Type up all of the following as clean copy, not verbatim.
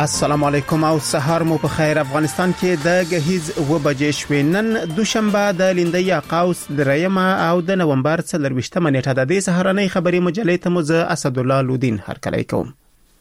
السلام علیکم او سهار مو په خیر. افغانستان کې د غهیز و بجې شوې. نن دوشنبه د لیندۍ قوس دریمه او د نومبر 23مه نیټه د دې سهارنۍ خبري مجلې ته مو اسد الله لودین هرکلی کوم.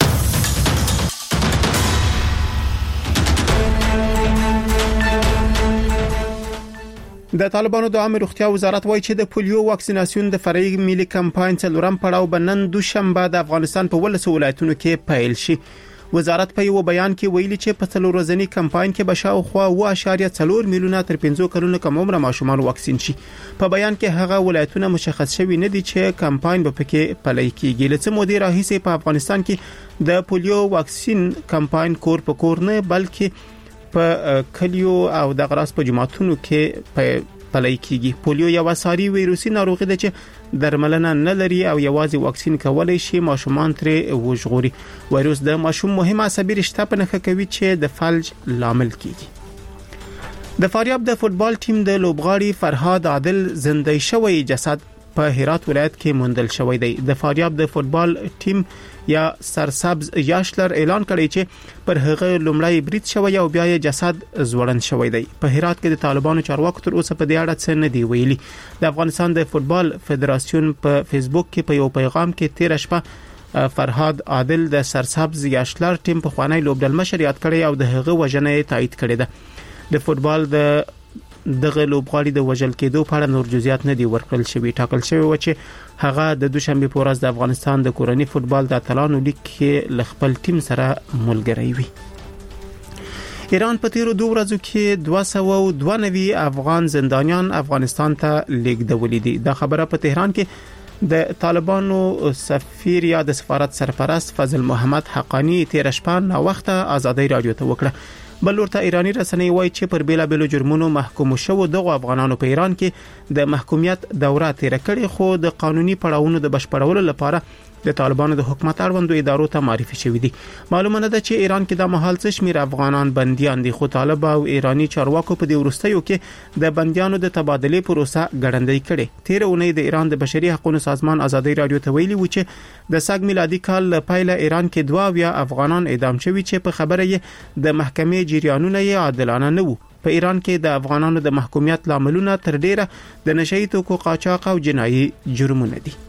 د طالبانو د عامه روغتیا وزارت وایي چې د پولیو واکسیناسیون د فرعي ملي کمپاین څلورم پړاو بنن دوشنبه د افغانستان په ولسو ولایتونو کې پیل شي. وزارت په یو بیان کې ویلي چې په څلور ورځنی کمپاین کې بشاوخوا 1.4 میلیونه تر 5 کلونو کم عمر ماشومان واکسین شي. په بیان کې هغه ولایتونه مشخص شوي نه دي چې کمپاین به پکې پلی کیږي. لڅ مودې راهیسې په افغانستان کې د پولیو واکسین کمپاین کور په کور نه بلکې په کلیو او د غراس په جماعتونو کې پلی کیږي. پولیو یو ساري ویروسي ناروغي ده چې درملنه نه لري او یوازې واکسین کولای شي ماشومان ترې وژغوري. وایروس د ماشوم مهمه عصبي رشته په نښه کوي چې د فلج لامل کیږي. د فاریاب د فوتبال ټیم د لوبغاړي فرهاد عادل زندۍ شوی جسد په هرات ولایت کې موندل شوی دی. د فاریاب د فوتبال ټیم یا سرسبز یاشلر اعلان کړی چې پر هغه لومړی برید شوی او بیا یې جسد زوړند شوی دی. په هرات کې د طالبانو چارواکو تر اوسه په دې اړه څه نه دی ویلي. د افغانستان د فوتبال فدراسیون په فیسبوک کې په یو پیغام کې 13 شپه فرهاد عادل د سرسبز یاشلر ټیم په خوانی لوبډل مشر یاد کړی او د هغه وژنه تایید کړی ده. د فوتبال دغه لوبغاړي د وژل کېدو په اړه نور جزئیات نه دي ورکړل شوی. ټاکل شوی و چې هغه د دوشنبه په ورځ د افغانستان د کورنۍ فوتبال د اتلانو لیګ کې ل خپل ټیم سره ملګری وي. ایران په تیرو 2 ورځو کې 292 افغان زندانیان افغانستان ته لیږدولي دي. دا خبره په تهران کې د طالبانو سفیر یا د سفارت سرپرست فضل محمد حقانی 13 شپه نا وخته ازادي رادیو ته وکړه. بل ورته ایرانی رسنۍ وایي چې پر بیلابیلو جرمونو محکوم شوو دغه افغانانو په ایران کې د محکومیت دوره تیر کړي خو د قانوني پړاوونو د بشپړولو لپاره د طالبانو د حکومت اړوندو ادارو ته معرفي شوې دي. معلومه نه ده چې ایران کې د مهال څه شمیر افغانان بنديان دي خو طالب او ایرانی چارواکو په دې ورستیو کې د بنديانو د تبادله پروسه ګړندۍ کړي. تیر اونۍ د ایران د بشري حقوقو سازمان ازادي رادیو ته ویلي و چې د ساګ میلادي کال پایله ایران کې 2 افغانان اعدام شوي چې په خبره یې د محکمې جریانونه یې عادلانه نه وو. په ایران کې د افغانانو د محکومیت لاملونه تر ډیره د نشئی توکو قاچاق او جنایي جرمونه دي.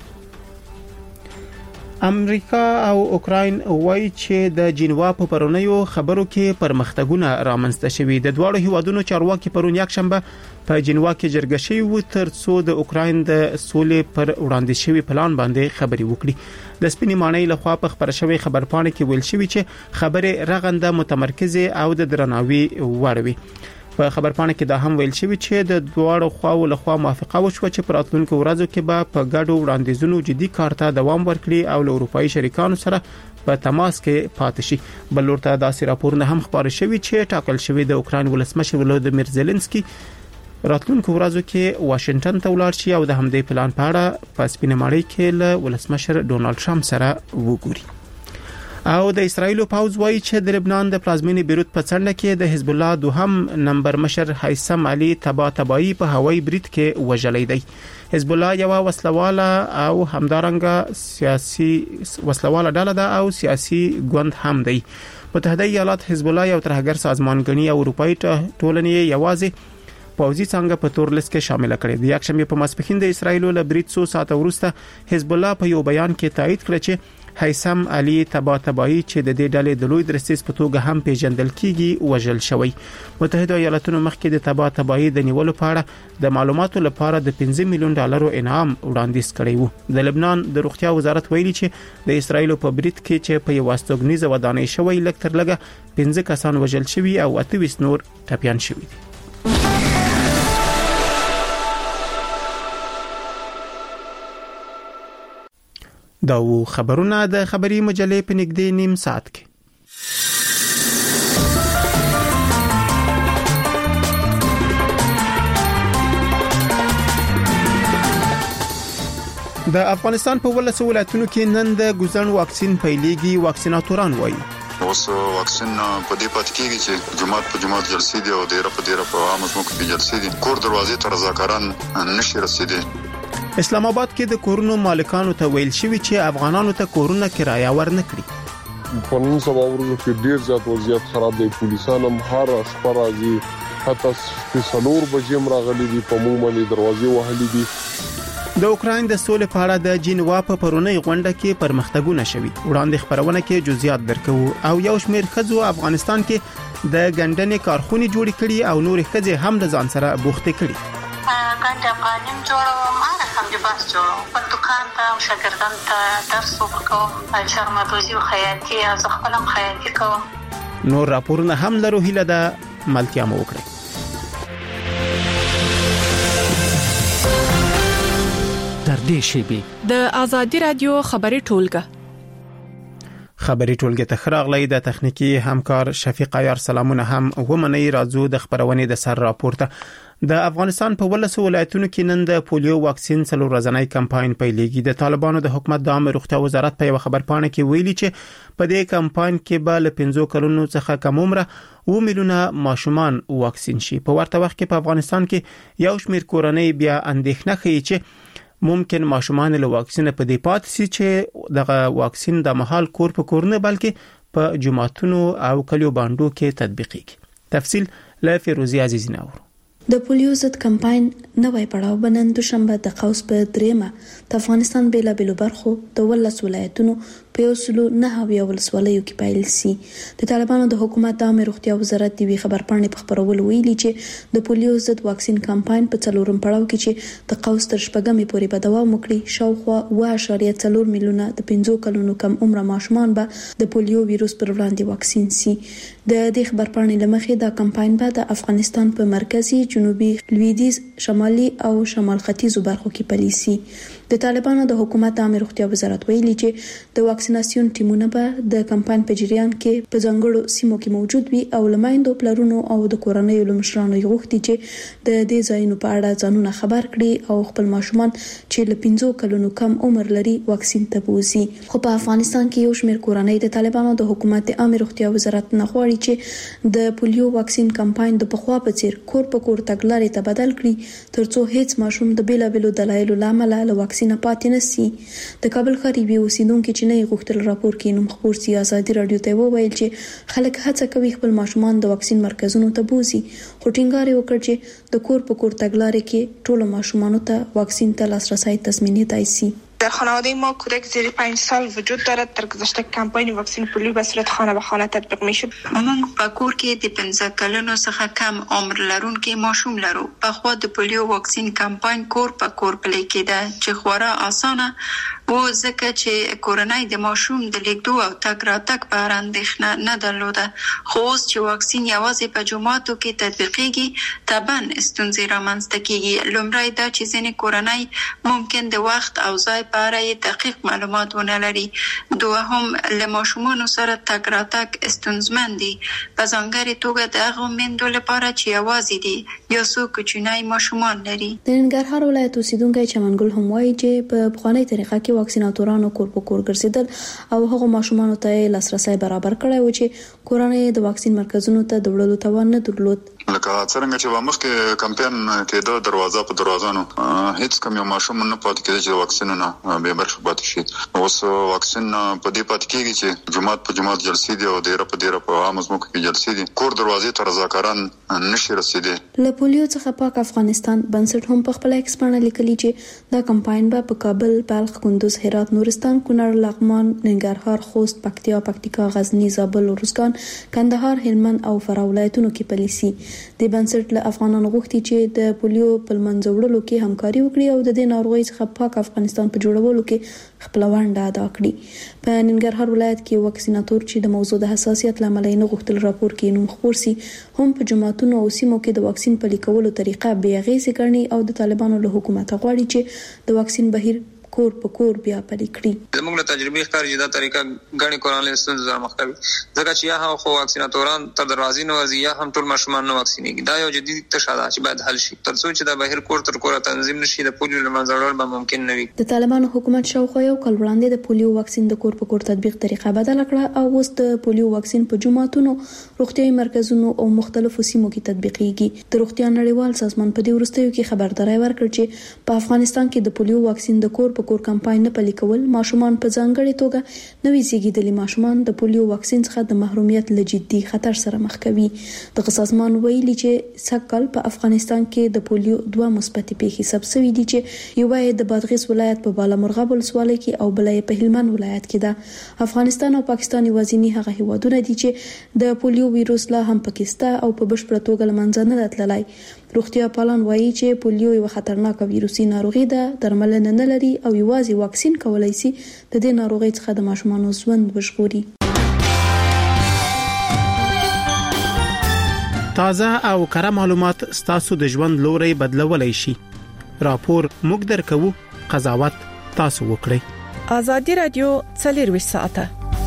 امریکا او اوکراین وایي چې د جنیوا په پرونیو خبرو کې پرمختګونه رامنځته شوي. د دوه هیوادونو چارواکي پرون یک شنبه په جنیوا کې جرګه شوي و تر څو د اوکراین د سولې پر وړاندې شوی پلان باندې خبري وکړي. د سپینې مانۍ لخوا په خبر شوی خبرپاڼه کې ویل شوی چې خبره رغنده متمرکزه او د درناوي وړ وي. په خبرپاڼه کې دا هم ویل شوی چې د دوه خواو لخوا موافقه وشوه چې په راتلونکو ورځو کې به په ګډو وړاندیزونو جدي کار ته دوام ورکړي او له اروپאי شریکانو سره په تماس کې پاتې شي. بل ورته داسې راپورونه هم خبر شوی چې ټاکل شوی د اوکراین ولسمشر ولودمیر زيلنسکي راتلونکو ورځو کې واشنگټن ته ولاړ شي او د همدې پلان په اړه په سپینه ماڼۍ کې له ولسمشر ډونالد ټرمپ سره وګوري. او د اسرایل پوز وایي چې د لبنان د پلازمینې بیروت په څنډه کې د حزب الله دوهم نمبر مشر هیثم علي تباتبایی په هوایي برید کې وژلې دی. حزب الله یو وسلواله او همدارنګه سیاسي وسلواله ډله ده او سیاسي ګوند هم دی. متحده ایالات حزب الله یو ترهګر سازمان ګڼي او اروپאי ټولنې یوازې پوځي څنګه په تور لیست کې شامل کړي. د یک شنبه په ماسپښین د اسرایل له برید 100 ساعت وروسته حزب الله په یو بیان کې تایید کړ چې هیثم علي تباتبایی چې د دې ډلې د لوی درستیز په توګه هم پیژندل کیږي وژل شوی. متحده ایالاتونو مخکې د تباتبایی د نیولو په اړه د معلوماتو لپاره د 15 میلیون ډالرو انعام وړاندیز کړی وو. د لبنان د روغتیا وزارت ویلي چې د اسرایل په برید کې چې په یو واستوګنیزه ودانۍ شوی لږ تر لږه 15 کسان وژل شوي او 28 نور ټپيان شوي دي. دا و خبرونه د خبري مجلې په نږدې نیم ساعت کې. د افغانستان په ولسو ولایتونو کې نن د ګوزن واکسین پیلېږي. واکسیناتوران وایي اوس واکسین په دې پات کېږي چې جماعت په جماعت جلسې دي او ډیره په عامه ځمکو کې جلسې دي. کور دروازې ته رضاکاران نشي رسیدي. اسلام آباد کې د کورونو مالکانو ته ویل شوی چې افغانانو ته کورونه کرایه ورنکړي. په نن سبا ورځو کې ډیر زیات وضعیت خراب دی. پولیسان هم هر شپه راځي، حتی سلور بجې راغلي دي، په عمومي دروازې وهلي دي. د اوکراین د سولې په اړه د جنیوا په پرونی غونډه کې پرمختګونه شوي. وړاندې خبرونه کې جزئیات درکو او یو شمېر ښځو افغانستان کې د ګندنې کارخونې جوړې کړي او نور ښځې هم د ځان سره بوختې کړي. ګنده افغانیم جوړوم، هم د باس جوړوم، په دکان ته او شاګردان ته درس ورکوم، شرمدوزي او خیاطي او زه خپل هم خیاطي کوم. نور راپورونه هم لرو، هیله ده ملتیا مو وکړئ. در دې شیبي د آزادي رادیو خبري ټولګه ته خراغلی د تخنیکی همکار شفیق عیار سلامونه هم ومني. راځو د خبرونې د سر راپورته. د افغانستان په 12 ولایتونو کې نن د پولیو واکسین څلور ورځنی کمپاین پیلېږي. د طالبانو د حکومت د عامه روغتیا وزارت په یو خبرپاڼه کې ویلي چې په دې کمپاین کې به له 15 کلونو څخه کم عمره 2 میلیونه ماشومان واکسین شي. په ورته وخت کې په افغانستان کې یو شمېر کورنۍ بیا اندېښنه کوي چې ممکن ماشومان له واکسین په دې پات سي چې دغه واکسین د محل کور په کور نه بلکې په جماعتونو او کلیو باندو کې تطبیقيږي. تفصیل له فیروزی عزیز نور. د پولیو ضد کمپاین نوې پړاو بنن دوشنبه د قوس په دریمه د افغانستان بیلابېلو برخو د 12 ولایتونو په 109 ولسوالیو کې پیل سي. د طالبانو د حکومت د عامه روغتیا وزارت دی خبرپاڼې په خبرولو ویلي چې د پولیو ضد واکسین کمپاین په څلورم پړاو کې چې د قوس تر شپږمې پورې به دوام وکړي، شاوخوا 1.4 میلیونه د 15 کلونو کم عمره ماشومان به د پولیو وایروس پر وړاندې واکسین سي. د دې خبرپاڼې لمخې دا کمپاین به د افغانستان په مرکزی، جنوبي، لویدیز، شمالي او شمال ختیځو برخو کې پلي سي. د طالبانو د حکومت عامه روغتیا وزارت ویلي چې د واکسیناسیون ټیمونه به د کمپاین په جریان کې په ځانګړو سیمو کې موجود وي او لمایندو پلرونو او د کورنۍ لمشرانو یې غوښتي چې د دې ځایونو په اړه ځانونه خبر کړي او خپل ماشومان چې له 15 کلونو کم عمر لري واکسین ته بوزي. خو په افغانستان کې یو شمېر کورنۍ د طالبانو د حکومت عامه روغتیا وزارت نه غواړي چې د پولیو واکسین کمپاین د پخوا په څیر کور په کور تګلارې ته بدل کړي ترڅو هیڅ ماشوم د بیلابېلو دلایلو لامل له واکسین نه پاتې نشي. د کابل ښار یوې اوسیدونکو چې نه غوښتل راپور کې نوم خبر سي آزادي رادیو ته وویل چې خلک هڅه کوي خپل ماشومان د واکسین مرکزونو ته بوزي، خو ټینګار وکړ چې د کور په کور تګلارې کې ټول ماشومان ته واکسین ته لاسرسی تضمینېدای شي. در خانواده ما کودک زیر 5 سال وجود دارد. در گذشته کمپاین واکسین پولیو به صورت خانه به خانه تطبیق میشد. موږ په کور کې د 15 کلونو څخه کم عمر لرونکي ماشوم لرو. په خوا د پولیو واکسین کمپاین کور په کور پلي کېده چې خورا اسانه و ځکه چې کورنۍ د ماشوم د لیکدو او تګ راتګ په اړه اندېښنه نه درلوده. خو اوس چې واکسین یوازې په جوماتو کې تطبیقېږي طبعا ستونزې رامنځته کېږي. لومړی دا چې ځینې کورنۍ ممکن د وخت او ځای په اړه دقیق معلومات ونه لري. دوهم له ماشومانو سره تګ راتګ ستونزمن دي، په ځانګړې توګه د هغو میندو لپاره چې یوازې دي یا څو کوچني ماشومان لري. د ننګرهار ولایت اوسیدونکی چمنګل هم وایي چې په پخوانۍ طریقه کې واکسیناتورانو کور په کور ګرځیدل او هغه ماشومانو ته لاسرسی برابر کړی و چې کورنۍ د واکسین مرکزونو ته د وړلو توان نه درلود. لکه څنګه چې مخکې کمپاین کې د دروازه په دروازانو هیڅ کوم یو ماشوم نه پاتې کېږي چې واکسینونه به برخه پاتې شي. اوس واکسین په دې پاتې کېږي چې جماعت په جماعت جلسې دي او ډیره په عام ځمکو کې جلسې دي. کور دروازې ته رضاکاران نشي رسیدي. له پولیو څخه پاک افغانستان بنسټ هم په خپل ایکسپانه لیکلي چې دا کمپاین به په کابل، بلخ، کندوز، هرات، نورستان، کونړ، لغمان، ننګرهار، خوست، پکتیا، غزنی، زابل، روزګان، کندهار، هلمند او فراه ولایتونو کې پلي سي. د بنسټ له افغانانو غوښتي چې د پولیو په منځ وړلو کې همکاري وکړي او د دې ناروغۍ څخه پاک افغانستان په جوړولو کې خپل ونډه ادا کړي. په ننګرهار ولایت کې واکسیناتور چې د موضوع د حساسیت لامل نه غوښتل راپور کې نوم خبر سي هم په جماعتونو او سیمو کې د واکسین پلي کولو طریقه بې اغېزې ګڼي او د طالبانو له حکومت غواړي چې د واکسین بهیر کور په کور بیا پلي کړي. زموږ له تجربې ښکاري چې دا طریقه غني کورنۍ ستونزې سره مخ کوي ځکه چې یا هم خو واکسیناتوران تر دروازې نه وځي یا هم ټول ماشومان نه واکسینېږي. دا یو جدي تشه ده چې باید حل شي ترڅو چې دا بهیر کور تر کوره تنظیم نشي. د پولیو له منځه وړل به ممکن نه وي. د طالبانو حکومت شاوخوا یو کال وړاندې د پولیو واکسین د کور په کور تطبیق طریقه بدل کړه او اوس د پولیو واکسین په جماعتونو، روغتیايي مرکزونو او مختلفو سیمو کې تطبیقېږي. د روغتیا نړیوال سازمان په دې وروستیو کې خبرداري ورکړه چې په افغانستان کې د پولیو واکسین د کور په کور کمپاین نه پلي کول ماشومان په ځانګړي توګه نوي زیږیدلي ماشومان د پولیو واکسین څخه د محرومیت له جدي خطر سره مخ کوي. د سازمان ویلي چې سږکال په افغانستان کې د پولیو 2 مثبت پیښې ثبت شوې دي چې یو یې د بادغیس ولایت په بالامرغاب ولسوالۍ کې او بل یې په هلمند ولایت کې ده. افغانستان او پاکستان یوازینی هغه هیوادونه دي چې د پولیو ویروس لا هم پاکستان او په بشپړه توګه لمنځه نه تللی. روغتیا پالان وایي چې پولیو یو خطرناک ویروسي ناروغي ده، درملنه نه لري او یوازې واکسین کولای شي د دې ناروغۍ څخه د ماشومانو ژوند وژغوري. تازه او کره معلومات ستاسو د ژوند لوري بدلولای شي. راپور موږ درکو، قضاوت تاسو وکړئ. ازادي رادیو 24 ساعته.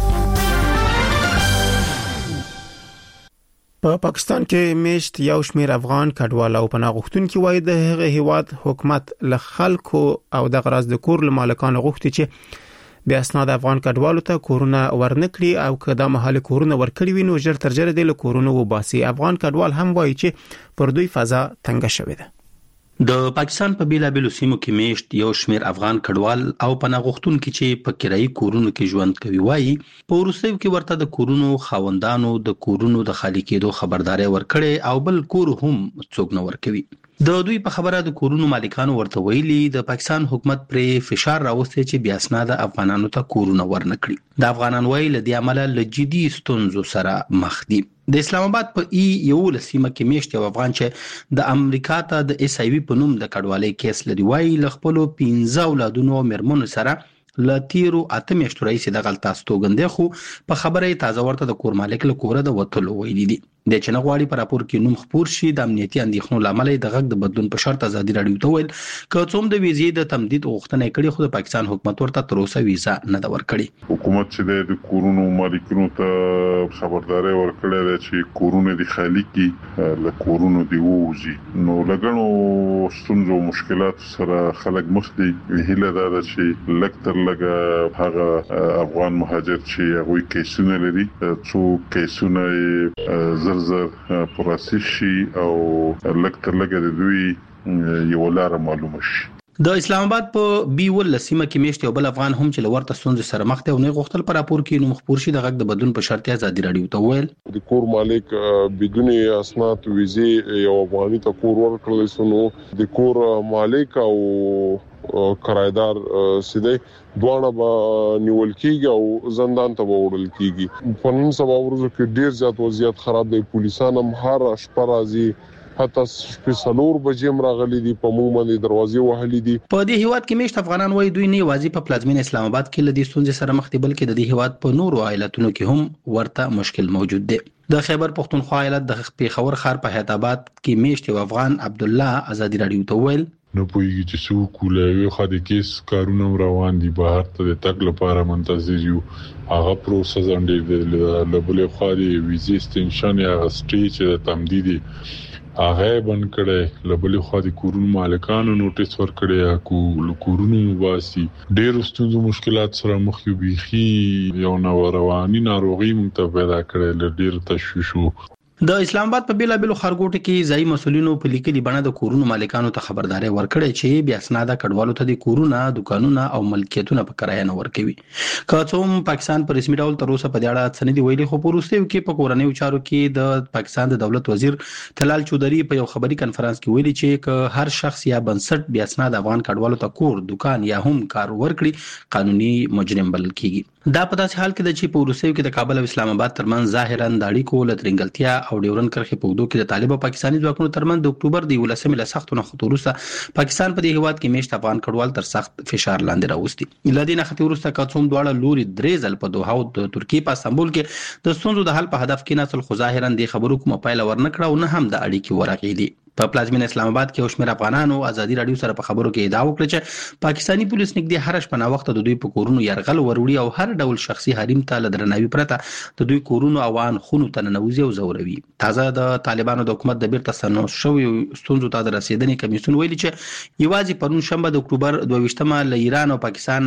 په پاکستان کې میشت یو شمیر افغان کډوال او پناه غوښتونکي وایي د هغه هیواد حکومت له خلکو او د غراض د کور مالکانو غوښتي چې بیا اسناد افغان کډوالو ته کورونه ورنکړي او که د محل کورونه ورکړي وي نو ژر تر ژره د کورونو وباسي. افغان کډوال هم وایي چې پر دوی فضا تنګه شوې ده. د پاکستان په بیلابیلو سیمو کې میشت یو شمیر افغان کډوال او پناه غوښتونکي چې په کرایي کورونو کې ژوند کوي وایي په وروستیو کې ورته د کورونو خاوندانو د کورونو د خالي کېدو خبرداري ورکړي او بل کور هم څوک نه ورکوي. د دوی په خبره د کورونو مالکانو ورته ویلي د پاکستان حکومت پر فشار راوستي چې بیا اسناد افغانانو ته کورونه ورنکړي. د افغانان وایي لدی عمله لجدي ستونزو سره مخ دي. د اسلام آباد په یو لسیمه کې میشت یو افغان چې د امریکا ته د اس ای وی په نوم د کډوالۍ کیس لري وایي ل خپل 15 اولادونو مرمنو سره لتیرو اتمیشتو رئیس د غلطه استوګندې خو په خبره تازه ورته د کور مالک له کوره د وټلو ویلي دي. د چنغواړي پر راپور کې نوم خبر شي د امنیتي اندېښنو لامل د غږ د بدلون په شرط ازادي رادیو ته ویل که څوم د ویزې د تمدید غوښتنه کړې خو د پاکستان حکومت ورته تر اوسه ویزا نه دا ورکړي. حکومت چې د کورونو مالکینو ته خبرداري ورکړې ده چې کورونه د خالي کې له کورونو دی ووزي نو لګنو ستونزو مشکلات سره خلک مخ دي. هیله ده چې لکتر لګه هغه افغان مهاجر چې هغه کیسونه لري څو کیسونه زر پروسس شي او لکتر لګه د دوی یو لار معلومه شي. د اسلام آباد په بي ول لسیمه کې میشت یو بل افغان هم چې لورته ستونزې سره مخ ته او نه غوښتل پر راپور کې نوم خبر شي د غږ د بدلون په شرط ازادي رادیو ته ویل د کور مالک بدون اسناد ویزه یو افغاني ته کور ورکړل سنو د کور مالک او کرایدار سیده دوانه به نیول کیږي او زندان ته وړل کیږي. په نن سبا ورځو کې ډیر زیات وضعیت خراب دی. پولیسان هم هر شپه راځي حتی سپیشلور بجیم راغلي دي په موږ باندې دروازې وهلي دي. په دې هیواد کې میشت افغانان وایي دوی نه واځي په پلازمین اسلام آباد کې لدی ستونزې سره مخ دي بلکې د دې هیواد په نورو ایالتونو کې هم ورته مشکل موجود دی. د خیبر پختونخوا ایالت د پیښور ښار په حیات آباد کې میشت یو افغان عبد الله ازادي رادیو ته ویل نو پوهیږي چې څو کولای خو د کیس کارونه روان دي بهر ته د تک لپاره منتظر یو هغه پروسس انډر د لبلې خو د ویزې ایکستنشن یا سټیج د تمدید هغه بند کړي لبلې خو د کورونو مالکانو نوټیس ورکړي کورونو واسي ډېر ستونزو مشکلات سره مخ یو بيخي یو نو رواني ناروغي مونږ ته پیدا کړي ډېر تشویش. د اسلام آباد په بیلابیلو خارګوټو کې ځای مسولینو په لیکلي بڼه د کورونو مالکانو ته خبرداري ورکړې چې بیا اسناد کډوالو ته د کورونه، دکانونه او ملکیتونه په کرایه نه ورکوي. که څوم پاکستان پر رسمي ډول تر اوسه په دې اړه سندې ویلي خو پروستیو کې په کورنیو چارو کې د پاکستان د دولت وزیر تلال چودري په یو خبري کانفرنس کې ویلي چې که هر شخص یا بنسټ بیا اسناد افغان کډوالو ته کور، دکان یا هم کار ورکړي قانوني مجرم بلل کیږي. دا په داسې حال کې د چې په روسیو کې د کابل او اسلام آباد ترمن ظاهرا د اړیکو لټرنګلتیا او ډیورن کرخې په وګړو کې د طالب او پاکستاني ځواکونو ترمن د اکتوبر د 11 له سختو خطر وروسته پاکستان په دې هیواد کې میشت افغان کډوال تر سخت فشار لاندې راوستي. لدينا خطر وروسته کڅوم دواړه لوري درې ځل په دوحه او د ترکیې په استانبول کې د ستونزو د حل په هدف کې نسل خو ظاهرا د خبرو کومه پایله ورنکړه او نه هم د اړیکې ورغېدي. په پلازمین اسلام آباد کې اوشمیر افغانانو ازادي رادیو سره په خبرو کې ادعا وکړه چې پاکستانی پولیس نږدې هر شپه وخت د دوی په کورونو يرغل وروړي او هر ډول شخصي حریم ته لدرناوي پرته د دوی کورونو او ان خونو ته ننوځي او زوروي. تازه د طالبانو د حکومت د بیرته سنو شوی ستونزو ته د رسیدنې کمیسیون ویلي چې یوازې پرون شنبه د اکتوبر 22 له ایران او پاکستان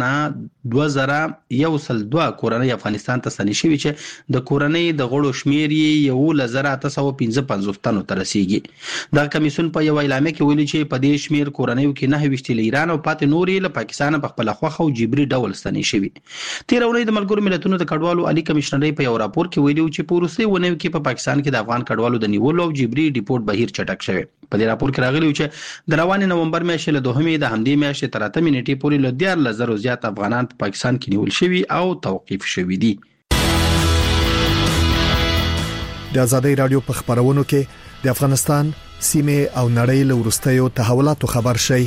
2002 کورنۍ افغانستان ته ستنې شوی چې د کورنۍ د غړو شمیر 1855 تنو ته رسیدي. د کمیسیون په یو اعلامیه کې ویلي چې په دې شمیر کورنیو کې 9 له ایران او پاتې نورې له پاکستان په خپل خوخه او جبري ډول ستنې شوي. تیر اونۍ د ملګرو ملتونو د کډوالو عالی کمشنري په یو راپور کې ویلي چې په وروستي ونیو کې په پاکستان کې د افغان کډوالو د نیولو او جبري ډیپورت بهیر چټک شوی. په دې راپور کې راغلی چې د روان نومبر میاشتې له 2 د همدې میاشتې تر 8 نیټې پورې له 10,000 زیات افغانان په پاکستان کې نیول شوي او توقیف شوي دي. د آزادۍ رادیو په خبرونو کې د افغانستان سیمه او نړۍ له ورستیو تحولاتو خبر شي.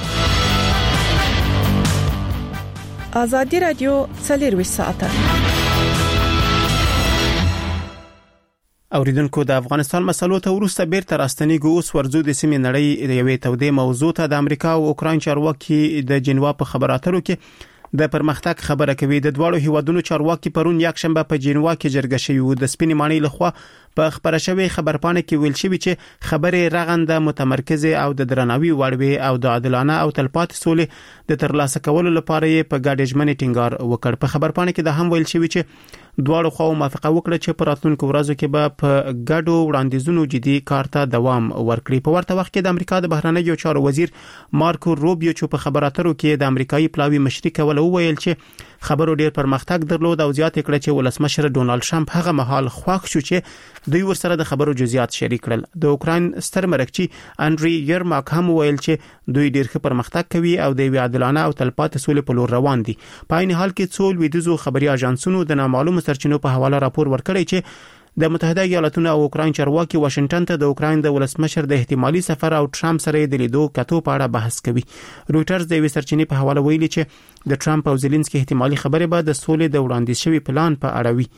آزادۍ رادیو 24 ساعته. اوریدونکو د افغانستان مسلو ته ورسته بیرته راستنیږو. اوس ورزو د سیمې نړۍ د یوې تودې موضوع ته د امریکا او اوکراین چارواکي د جنیوا په خبراتو کې د پرمختګ خبره کوي. د دوړو هیوادونو چارواکي پرون یک شنبه په جنیوا کې جرګه شوی و. د سپینې ماڼۍ لخوا په خبره شوی خبرپاڼه کې ویل شوی چې خبره رغنده متمرکزه او د درناوي وړ او د عادلانه او تلپاتې سولې د ترلاسه کولو لپاره په ګډ ژمنې ټینګار وکړ. په خبرپاڼه کې د هم ویل شوی چې دوړو خواو موافقه وکړه چې په راتلونکو ورځو کې به په ګډو وړاندیزونو جدي کار ته دوام ورکړي. په ورته وخت کې د امریکا د بهرنیو چارو وزیر مارکو روبیو چې په خبراتو کې د امریکایي پلاوی مشري کول ویل چې خبرو ډیر پرمختګ درلود او زیات کړه چې ولسمشر ډونالد ټرمپ هغه مهال خوښ شو چې دوی ورسره د خبرو جزئیات شریک کړل. د اوکراین ستر مرکچی انډری یرماک هم ویل چې دوی ډیر ښه پرمختګ کوي او د عادلانه او تلپاتې سولې په لور روان دي. په عین حال کې څو لویدیځو خبري اژانسونو د نامعلومو سرچینو په حواله راپور ورکړی چې د متحده ایالاتونو او اوکراین چارواکي واشنگټن ته د اوکراین د ولسمشر د احتمالي سفر او ټرمپ سره د لیدو کتو په اړه بحث کوي. رويټرز د وی سرچینې په حواله ویلي چې د ټرمپ او زيلنسکي احتمالي خبره به د سولې د وړاندیز شوی پلان په اړه وي.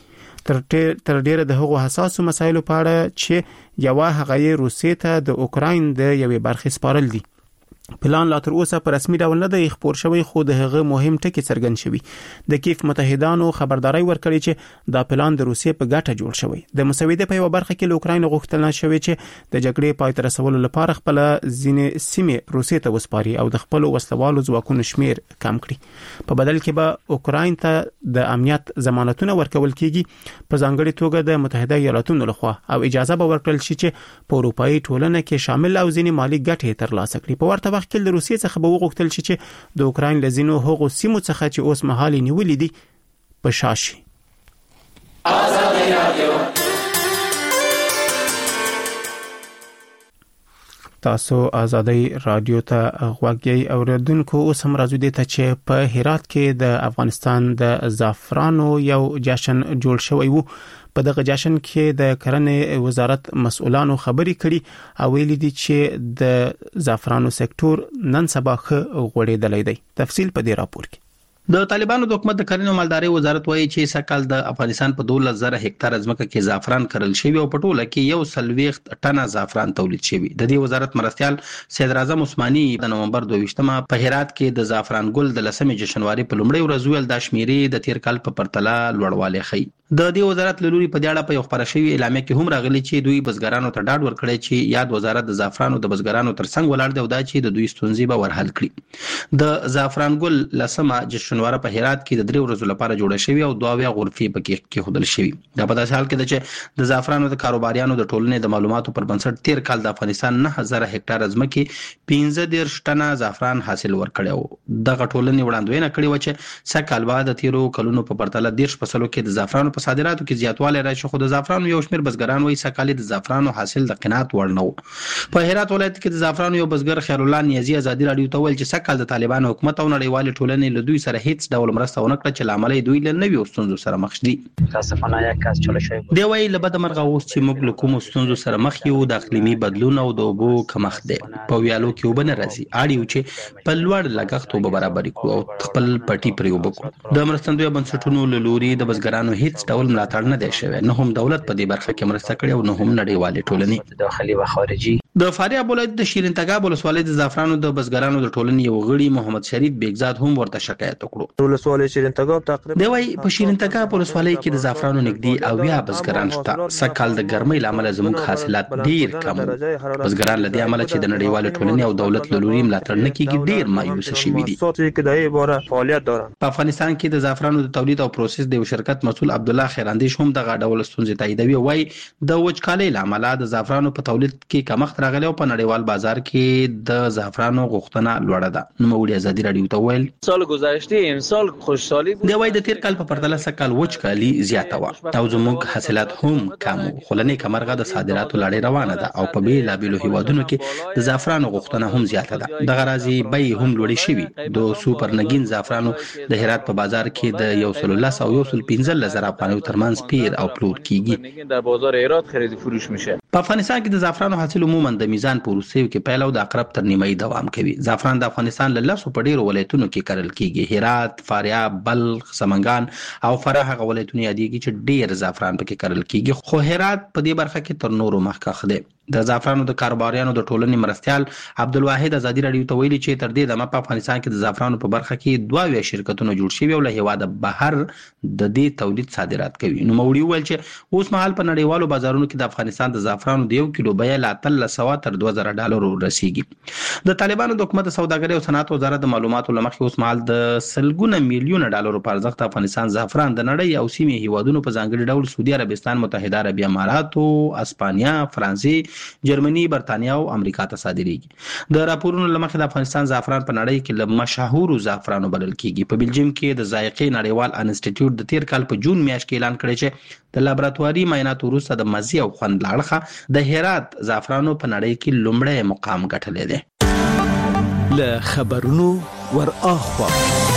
تر ډیره د هغو حساسو مسایلو په اړه چې یو هغه روسیې ته د اوکراین د یوې برخې سپارل دي. پلان لا تر اوسه په رسمي ډول نه دی خبر شوی، خو د هغه مهم ټکی څرګند شوی. د کیف متحدانو خبرداري ورکړي چې دا پلان د روسیې په ګټه جوړ شوی. د مسودې په یو برخه کې له اوکراین غوښتنه شوی چې د جګړې پای ته رسولو لپاره خپل ځینې سیمې روسیې ته وسپاري او د خپل وسلوالو ځواکونو شمیر کم کړي. په بدل کې به اوکراین ته د امنیت ضمانتونه ورکول کیږي، په ځانګړي توګه د متحده ایالاتونو لخوا، او اجازه به ورکړل شي چې په اروپאי ټولنه کې شامل او ځینې مالی ګټې ترلاسه کړي. په ورته وخت کې د روسیې څخه به وغوښتل شي چې د اوکراین لزینو هغو سیمو څخه چې اوس مهال نیولې دي په شاشي. آزادۍ رادیو تاسو آزادۍ رادیو ته غوږی اوریدونکو. اوس هم راځو دې ته چې په هرات کې د افغانستان د زعفرانو یو جشن جوړ شوی وو. په دغه جشن کې د کرنې وزارت مسؤلانو خبري کړي او ویلي دي چې د زعفرانو سکتور نن سبا ښه غوړېدلی دی. تفصیل په دې راپور کې. د طالبانو د حکومت د کرنې او مالدارۍ وزارت وایي چې سکهال د افغانستان په 12,000 هکتار ځمکه کې زعفران کرل شوی او په ټوله کې 140 ټنه زعفران تولید شوی. د دې وزارت مرستيال سید اعظم عثماني د نومبر 22مه په هرات کې د زعفران ګل د 10 جشنواري په لومړۍ ورځ ویل د شمیرې د تیر کال په پرتله لوړوالی خي. د دې وزارت له لوري په دې اړه په یو خبره شوی اعلامیه کې هم راغلی چې دوی بزګرانو ته ډاډ ورکړی چې یاد وزارت د زعفرانو د بزګرانو ترڅنګ ولاړ دی او دا چې د دوی ستونزې به ورحل کړي. د زعفران ګل 10 جشنواره په هرات کې د 3 ورځو لپاره جوړه شوی او 2 غرفې پکې کې خودل شوی. دا په داسې حال کې ده چې د زعفرانو د کاروباریانو د ټولنې د معلوماتو پر بنسټ تیر کال د افغانستان 9000 هکتار ځمکې 15 ټنه زعفران حاصل ورکړی و. دغه ټولنې وړاندوینه کړې و چې سکهال بعد د تیرو کلونو په پرتله 10% کې د زعفرانو په صادراتو کې زیاتوالی راشي، خو د زعفرانو یو شمېر بزګران وایي سکهال د زعفرانو حاصل د قناعت وړ نه و. په هرات ولایت کې د زعفرانو یو بزګر خیر الله نیازي آزادي رادیو ته ویل چې سکهال د طالبانو حکومت او نړیوال ټولنې له دوی سره هیڅ ډول مرسته ونه کړه چې لامل دوی له نویو ستونزو سره مخ دي. متاسفانه یک کس چاله شوی دی وایي له بده مرغه اوس چې موږ له کومو ستونزو سره مخ یو د اقلیمي بدلون او د اوبو کمښت دی. په ویالو کې اوبه نه راځي، اړ یو چې په لوړ لګښت اوبه برابر کړو او خپل پټي پرې اوبه کړو. د مرستندوی بنسټونو له لوري د بزګرانو هیڅ ډول ملاتړ نه دی شوی، نه هم دولت په دې برخه کې مرسته کړې او نه هم نړیوالې ټولنې داخلي او خارجي. د فاریاب ولایت د شیرین تګاب ولسوالۍ د زعفرانو د بزګرانو د ټولنې یو غړي محمد شریف بیگزاد هم ورته شکایت وکړو. ولسوالۍ شیرین تګاب تقریبا دی وايي په شیرین تګاب ولسوالۍ کې د زعفرانو نږدې او یا بزګران شته. سکهال د ګرمۍ لامل زموږ حاصلات ډیر کم، بزګران له دې عمله چې د نړیوال ټولنې او دولت له لوري ملاتړ نه کیږي ډیر مایوس شوي دي. په افغانستان کې د زعفرانو د تولید او پروسس د یو شرکت مسؤل عبد الله خیراندیش هم دغه ډول ستونزې تاییدوي. وايي د وچکالۍ لامل د زعفرانو په تولید کې کمښت راغلی او په نړیوال بازار کې د زعفرانو غوښتنه لوړه ده. نو مولوی ازادي رادیو ته ویل سال گذشته امسال خوشحالی بود. د وای د تیر کال په پرتله سکال وچکالي زیاته و او زموږ حاصلات هم کم وو. خلنې کمرغه د صادراتو لړۍ روانه ده او په بیلابیلو هیوادونو کې د زعفرانو غوښتنه هم زیاته ده. د غرازي بیې هم لوړې شوي. د سوپر نگین زعفرانو د هرات په بازار کې د 110 او 115 افغانیو ترمنځ پیر او پلور کیږي. در بازار هرات خرید فروش میشه. په افغانستان کې د زعفرانو حاصل عموما د میزان په وروستیو کې پیل او د اقرب تر نیمایي دوام کوي. زعفران د افغانستان له لاسو په ډیرو ولایتونو کې کرل کیږي. هرات، فاریاب، بلخ، سمنګان او فراه هغه ولایتونه یادېږي چې ډیر زعفران پکې کرل کیږي. خو هرات په دې برخه کې تر نورو مخکښ دی. د زعفرانو د کاروباریانو د ټولنې مرستيال عبدالواحد ازادي رادیو ته ویلي چې تر دې دمه په افغانستان کې د زعفرانو په برخه کې 22 شرکتونه جوړ شوي او له هیواده بهر د دې تولید صادرات کوي. نو مولوی ویل چې اوس مهال په نړیوالو بازارونو کې د افغانستان د زعفرانو د 1 کیلو بیه له 1300 تر $2000 رسیږي. د طالبانو د حکومت سوداګرۍ او صنعت وزارت د معلوماتو لمخې اوس مهال د سلګونه میلیونه ډالر په ارزښت افغانستان زعفران د نړۍ او سیمې هیوادونو په ځانګړي ډول سعودي عربستان، متحده عربي اماراتو، اسپانیا، فرانسې، جرمني، برتانیا او امریکا ته صادریږي. د راپورونو لمخې د افغانستان زعفران په نړۍ کې له مشهورو زعفرانو بلل کیږي. په بلجیم کې د ذائقې نړیوال انسټیټیوټ د تیر کال په جون میاشت کې اعلان کړی چې د لابراتواري معایناتو وروسته د مزي او خوند لاړخه د هرات زعفرانو په نړۍ کې لومړی مقام ګټلی دی. له خبرونو ور اخوا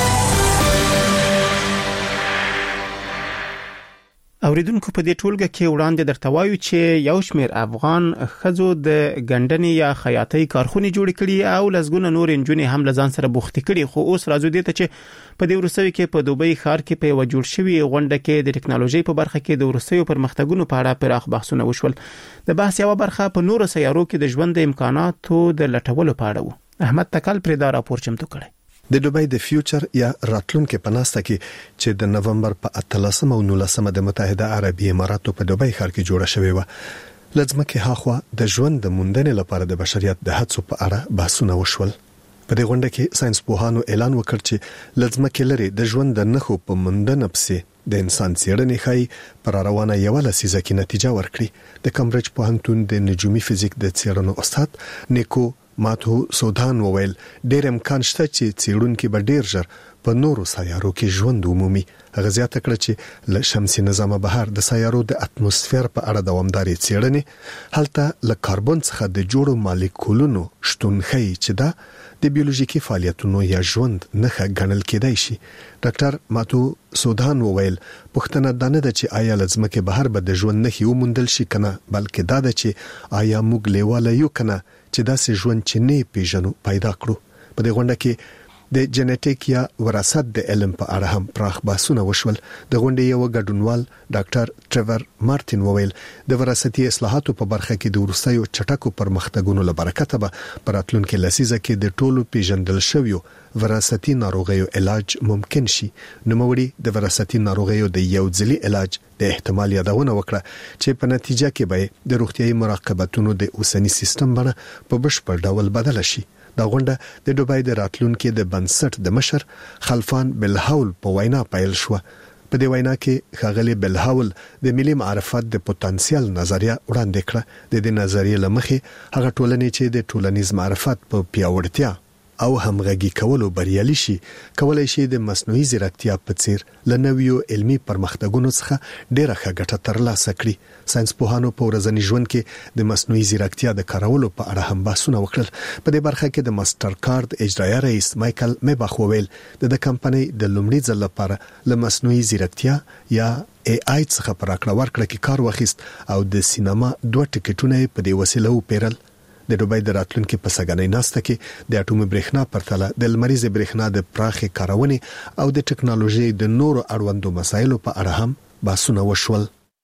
اوریدونکو په دې ټولګه کې وړاندې درته وایو چې یو شمېر افغان ښځو د ګندنې یا خیاطۍ کارخونې جوړې کړي او لسګونه نور انجونې هم له ځان سره بوختې کړي. خو اوس راځو دې ته چې په دې وروستیو کې په دوبۍ ښار کې په یو جوړ شوی غونډه کې د ټکنالوژي په برخه کې د وروستیو پرمختګونو په اړه پراخ بحثونه وشول. د بحث یو برخه په نورو سیارو کې د ژوند د امکاناتو د لټولو په اړه و. احمد تکل پرې دا راپور چمتو کړی. د دوبۍ د فیوچر یا راتلونکو په ناسته کې چې د نومبر په 13 او 19 د متحده عربي اماراتو په دوبۍ ښار کې جوړه شوې و، لږمکه هاخوا د ژوند د موندنې لپاره د بشریت د هڅو په اړه بحثونه وشول. په دې غونډه کې ساينس پوهانو اعلان وکړ چې لږمکه لري د ژوند د نخو په موندنه پسې د انسان څېړنې ښایي پر روانه یو لسیزه کې نتیجه ورکړي. د کمبرج پوهنتون د نجومي فزیک د څېړنو استاد نیکو ماتو سودان وویل ډېر امکان شته چې څېړونکو به ډېر ژر په نورو سیارو کې ژوند ومومي. هغه زیاته کړه چې له شمسي نظام بهر د سیارو د اتموسفیر په اړه دوامداري څېړنې هلته له کاربن څخه د جوړو مالیکولونو شتون ښيي چې دا د بیولوژیکي فعالیتونو یا ژوند نښه ګڼل کېدای شي. ډاکټر ماتو سودان وویل پوښتنه دا نه ده چې آیا لزمکه بهر به د ژوند نښې وموندل شي کنه، بلکې دا ده چې آیا موږ لیواله یو کنه چې داسې ژوند چې نه پیژنو پیدا کړو. په دې غونډه کې د جنټیک یا وراثت د علم په اړه هم پراخ بحثونه وشول. د غونډې یو ګډونوال ډاکټر ټریور مارټین وویل د وراثتي اصلاحاتو په برخه کې د ورستیو چټکو پرمختګونو لپاره به په راتلونکي لسیزه کې د ټولو پیژندل شویو وراثتي ناروغیو علاج ممکن شي. نوموړي د وراثتي ناروغیو د یو ځلي علاج د احتمال یادونه وکړه چې په نتیجه کې به د روغتيایي مراقبتونو د اوسنی سیستم باندې په بشپړ ډول بدل شي. دا غونډه د دوبۍ د راتلونکو د بنسټ د مشر خلفان بلحول په وینا پیل شو. په دې وینا کې ښاغلي بلحول د ملي معرفت د پوتنسیل نظریه وړاندې کړه. د دې نظریې لمخې هغه ټولنې چې د ټولنیز معرفت په پیاوړتیا او همغږي کولو بریالي شي کولای شي د مصنوعي ځیرکتیا په څیر لنویو علمي پرمختګونو څخه ډیره ښه ګټه ترلاسه کړي. ساينس پوهانو په ورځني ژوند کې د مصنوعي ځیرکتیا د کارولو په اړه هم بحثونه وکړل. په دې برخه کې د ماستر کارت اجرایي رئیس مایکل میباخ وویل د کمپنۍ د لومړي ځل لپاره له مصنوعي ځیرکتیا یا AI څخه پر راکړه ورکړه کې کار واخیست او د سینما 2 ټیکټونه په دې وسیله وپیرل. د دوبۍ د راتلونکو په سګنۍ ناسته کې د اټومي برېښنا پرتله د لمریزې برېښنا د پراخې کارونې او د ټکنالوژي د نورو اړوندو مسایلو په اړه هم بحثونه وشول.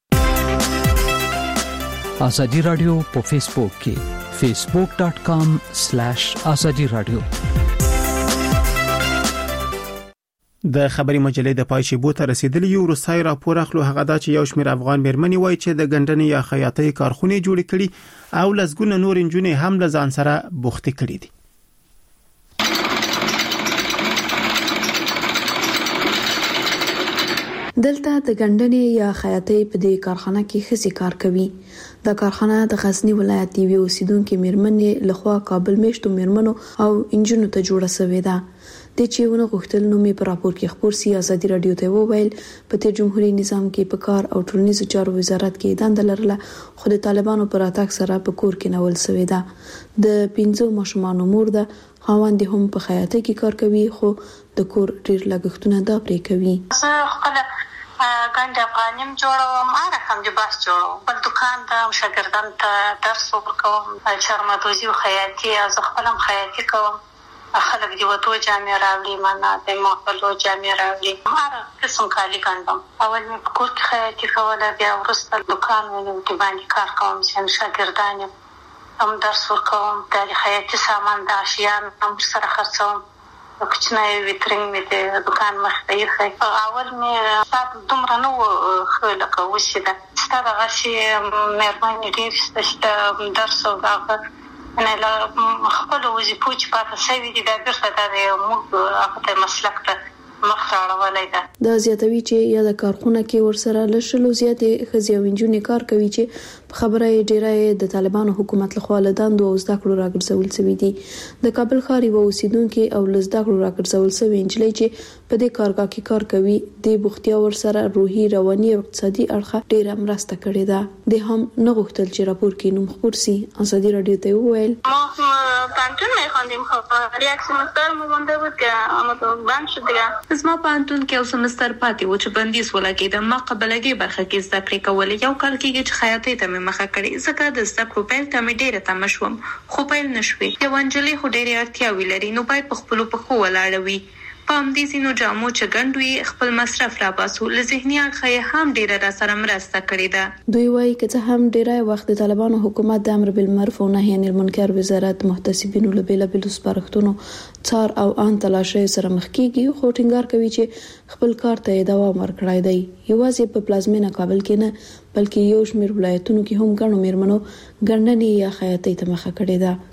ازادي رادیو په فیسبوک کې facebook.com/azadi radio د خبري مجلې د پای شیبو ته رسیدلی یو روسای راپور اخلو هغه دا چې یو شمېر افغان مېرمنې وایي چې د ګندنې یا خیاطۍ کارخونې جوړې کړي او لسګونه نور انجونې هم له ځان سره بوختې کړي دي. دلته د ګندنې یا خیاطۍ په دې کارخانه کې خزي کار کوي. دا کارخانه د غزنی ولایت دی وی اوسیدونکو میرمنې لخوا کابل میشتو میرمنو او انجنونو ته جوړه شوې ده. د چېونه غوښتل نو می پر راپور کې خبر سي ازادي رادیو ته وویل په تیر جمهوریت نظام کې په کار او ټولنیزو چارو وزارت کې دنده لرله خو د طالبانو پر اتاک سره په کور کې نول شوې ده. د 15 ماشومان مور ده خاوند هم په خیاطۍ کې کار کوي خو د کور ډیر لګښتونه دا پرې کوي. ګنډ افغانیم جوړوم هغه هم د باس جوړوم بل دکان ته شاګردان ته درس ورکوم چرمدوزي او خیاطي از خپلم خیاطي کوم خلک دی وته جامې راوړي معنا د مخلو جامې راوړي هر قسم کالي ګنډم اول مې په کور کې خیاطي کوله بیا ورسته دکان ولې کې باندې کار کوم چې شاګردان هم درس ورکوم د خیاطي سامان د اشیاء هم سره خرڅوم کوچنی ویترینګ مې د دکان مخته یې اول مې سات دومره نو خلک وشیده ستاره غشي مېرمنې ډېر ست درس او هغه نه لا خپل وظیفو چې پاتې شوی دي د بیرته د موږ هغه مسلک ته مخراړولای ده. د زیاتوي چې یا د کارخونه کې ورسره لشلو زیاتې خزي او انجونې کار کوي چې په خبره ډیره د طالبانو حکومت لخوا لداندو او زده کړو راګرځول شوی دي. د کابل ښار یو اوسیدونکو او لزده کړو راګرځول شوی انجلۍ چې په دې کارګاه کې کار کوي د بوختیا ورسره روحي رواني او اقتصادي اړخ ډیره مرسته کړې ده. د هم نه غوښتل چې راپور کې نوم خبر سي. ازادي رادیو ته وویل ما پانتون می‌خواندیم خب ریاکس سمستر مونده بود که اما تو بند شد دیگه زما پانتون کې یو سمستر پاتې و چې بندیز ولګېده ما قبلګي برخه کې زده کړې کولې یو کال کې چې خیاطۍ ته مې مخه کړې ځکه د زده کړو پیل ته مې ډېره تمه شوم خو پیل نشوي یو انجلۍ خو ډېرې اړتیاوې لري نو باید په خپلو پښو ولاړه وي په همدې ځینو جامو چې ګنډوي خپل مصرف راباسو له ذهني اړخه یې هم ډېره راسره مرسته کړې ده. دوی وایي که څه هم ډېری وخت د طالبانو حکومت د امر بالمعروف او نهي عن المنکر وزارت محتسبینو له بیلابیلو سپارښتنو څار او ان تلاشۍ سره مخ کیږي خو ټینګار کوي چې خپل کار ته دوام ورکړای دی. یوازې په پلازمینه کابل کې نه بلکې یو شمېر ولایتونو کې هم ګڼو میرمنو ګنډنې یا خیاطۍ ته مخه کړې ده.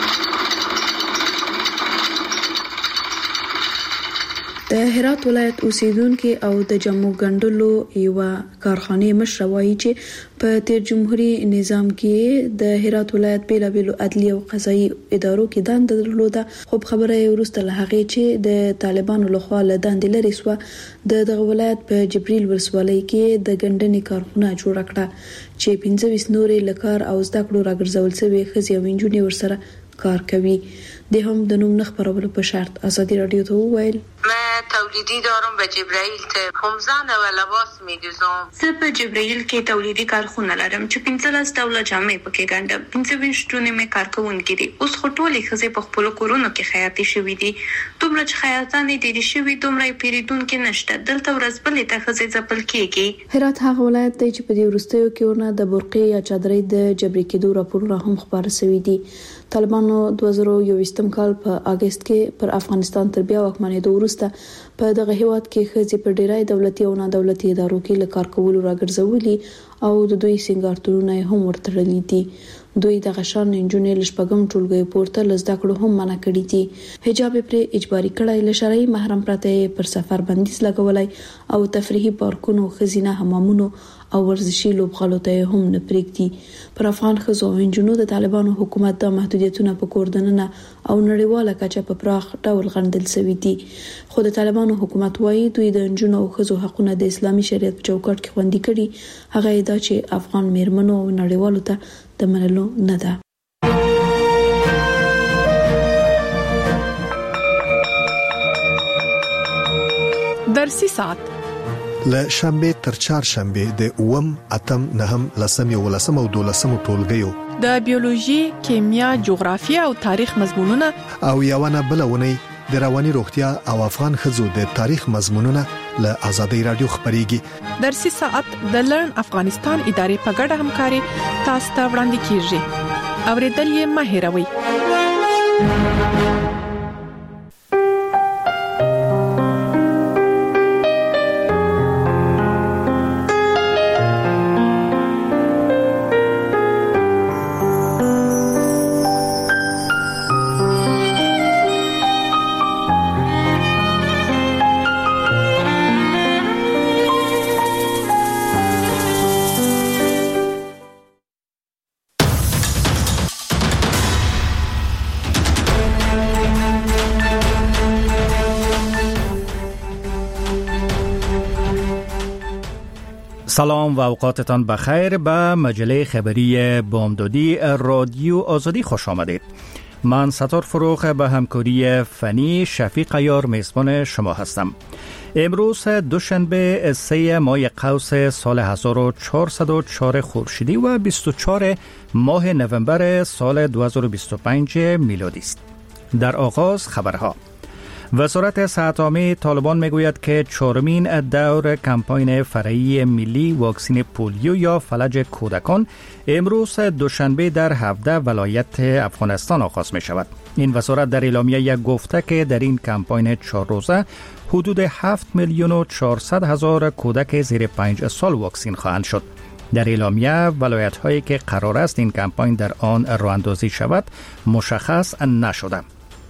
د هرات ولایت اوسیدونکو او د جامو ګنډلو یو کارخانه مشر وایي چې په تیر جمهوریت نظام کې د هرات ولایت بیلابیلو عدلی او قضایي ادارو کې دنده درلوده خو خبره ورسته له هغه چې د طالبانو لخوا له دندې لري سو د ولایت په جبريل ولسوالۍ کې د ګنډنې کارخانه جوړ کړه چې 25 نورې لکار او زده کړو راګرځول شوی خزي او انجونې ورسره کار کوي. د هم د نوم نخبرولو په شرط ازادي رادیو ته وویل من تولیدی دارم به جبرائیل ته خمزان و لباس می‌دوزم. زه په جبرائیل کې تولیدي کارخونه لرم چې 15 ډوله جامې پکې ګنډم. 15 شتونه مې کارکونکي دي. اوس خو ټولې خزې په خپل کورونو کې خیاطي شوې دي. دومره چې خیاطانې ډېرې شوې دومره پیریدونکو نشته. دلته ورځ بلې ته خزې ځپل کېږي. هرات هغه ولایت دی چې په دې وروستیو کې ورنه د برقې یا چادرې د جبري کېدو راپورونه هم خبر شوي دي. طالبانو 2021 کال په اگست کې پر افغانستان تر بیا واکمنېدو وروسته په دغه هیواد کې خزي په ډیری دولتي او نه دولتي ادارو کې لکار کول راګرځولي او د دوی سنگارتونه هم ورتړلې دي. دوی د غشان انجونې لشپګم ټولګي پورته لزده کړو هم منع کړی دي. حجاب پر اجباري کړای لشرعي محرم پرته پر سفر بندیز لګولای او تفریحي پارکونو خزینه حمامونو او ورزشي لوبغالو ته هم نه پریږدي. پر افغان خزو انجونو د طالبانو حکومت د محدودیتونو په کوردننه او نړیواله کچه په پراخ ډول غندل شوی دي. خو د طالبانو حکومت وايي دوی د انجونو او خزو حقوقونه د اسلامي شریعت په چوکاټ کې خوندي کړي. هغه دا چې افغان میرمنو او نړیوالو ته د منلو نه ده. درسي ساعت له شنبه تر چهارشنبه د اوم اتم نهم لسم یو لسم او دولسم ټولګیو د بیولوژي، کیمیا، جغرافیه او تاریخ مضمونونه او یوونه بلونه د رواني روغتیا او افغان خزو د تاریخ مضمونونه له ازادي رادیو خبريږي. درسي ساعت د لرن افغانستان ادارې په ګډه همکاري تاسو ته وړاندې کیږي. اوریدل یې مه هېروئ. سلام و اوقاتتان بخیر. به مجله خبری بامدادی رادیو آزادی خوش آمدید. من ستار فروخ به همکاری فنی شفیق عیار میزبان شما هستم. امروز دوشنبه 3 ماه قوس سال 1404 خورشیدی و 24 ماه نوامبر سال 2025 میلادی است. در آغاز خبرها. وزارت صحت عامه طالبان میگوید که چهارمین دور کمپاین فرعی ملی واکسن پولیو یا فلج کودکان امروز دوشنبه در 17 ولایت افغانستان آغاز می شود. این وزارت در اعلامیه گفته که در این کمپاین 4 روزه حدود 7,400,000 کودک زیر 5 سال واکسن خواهند شد. در اعلامیه ولایت هایی که قرار است این کمپاین در آن راه اندازی شود مشخص نشده.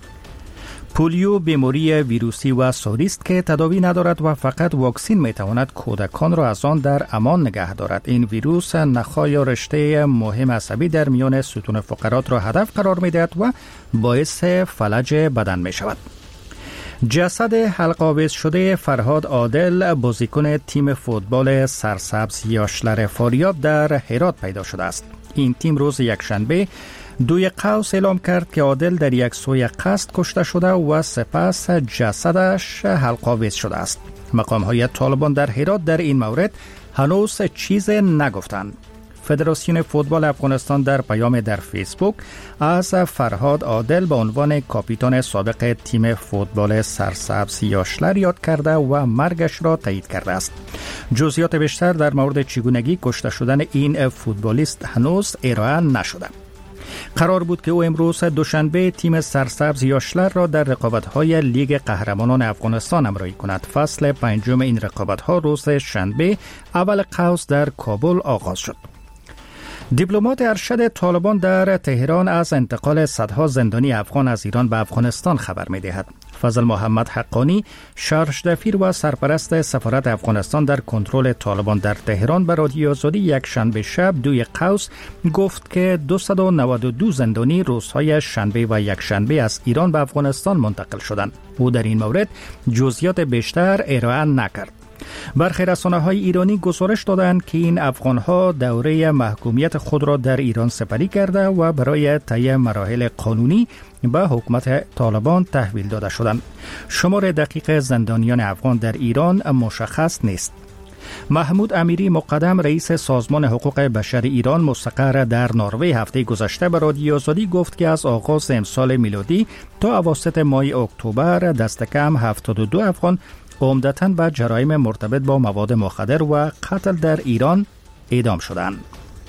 پولیو بیماری ویروسی و ساری است که تداوی ندارد و فقط واکسن میتواند کودکان را از آن در امان نگه دارد. این ویروس نخاع یا رشته مهم عصبی در میان ستون فقرات را هدف قرار میدهد و باعث فلج بدن می شود. جسد حلق‌آویز شده فرهاد عادل بازیکن تیم فوتبال سرسبز یاشلر فاریاب در هرات پیدا شده است. این تیم روز یکشنبه دوی قوس اعلام کرد که عادل در یک سوی قصد کشته شده و سپس جسدش حلق‌آویز شده است. مقام‌های طالبان در هرات در این مورد هنوز چیز نگفتند. فدراسیون فوتبال افغانستان در پیام در فیسبوک از فرهاد عادل به عنوان کاپیتان سابق تیم فوتبال سرسبز یاشلر یاد کرده و مرگش را تایید کرده است. جزئیات بیشتر در مورد چگونگی کشته شدن این فوتبالیست هنوز ارائه نشده. قرار بود که او امروز دوشنبه تیم سرسبز یاشلر را در رقابت‌های لیگ قهرمانان افغانستان همراهی کند. فصل پنجم این رقابت‌ها روز شنبه اول قوس در کابل آغاز شد. دیپلمات ارشد طالبان در تهران از انتقال صدها زندانی افغان از ایران به افغانستان خبر می‌دهد. فضل محمد حقانی شارژدفیر و سرپرست سفارت افغانستان در کنترل طالبان در تهران به رادیو آزادی یک شنبه شب دوی قوس گفت که 292 زندانی روزهای شنبه و یک شنبه از ایران به افغانستان منتقل شدند. او در این مورد جزئیات بیشتر ارائه نکرد. برخی رسانه‌های ایرانی گزارش دادند که این افغان‌ها دوره محکومیت خود را در ایران سپری کرده و برای طی مراحل قانونی به حکومت طالبان تحویل داده شدند. شمار دقیق زندانیان افغان در ایران مشخص نیست. محمود امیری مقدم رئیس سازمان حقوق بشر ایران مستقر در نروژ هفته گذشته به رادیو آزادی گفت که از آغاز امسال میلادی تا اواسط ماه اکتبر دست کم 72 افغان عمدتاً به جرایم مرتبط با مواد مخدر و قتل در ایران اعدام شدند.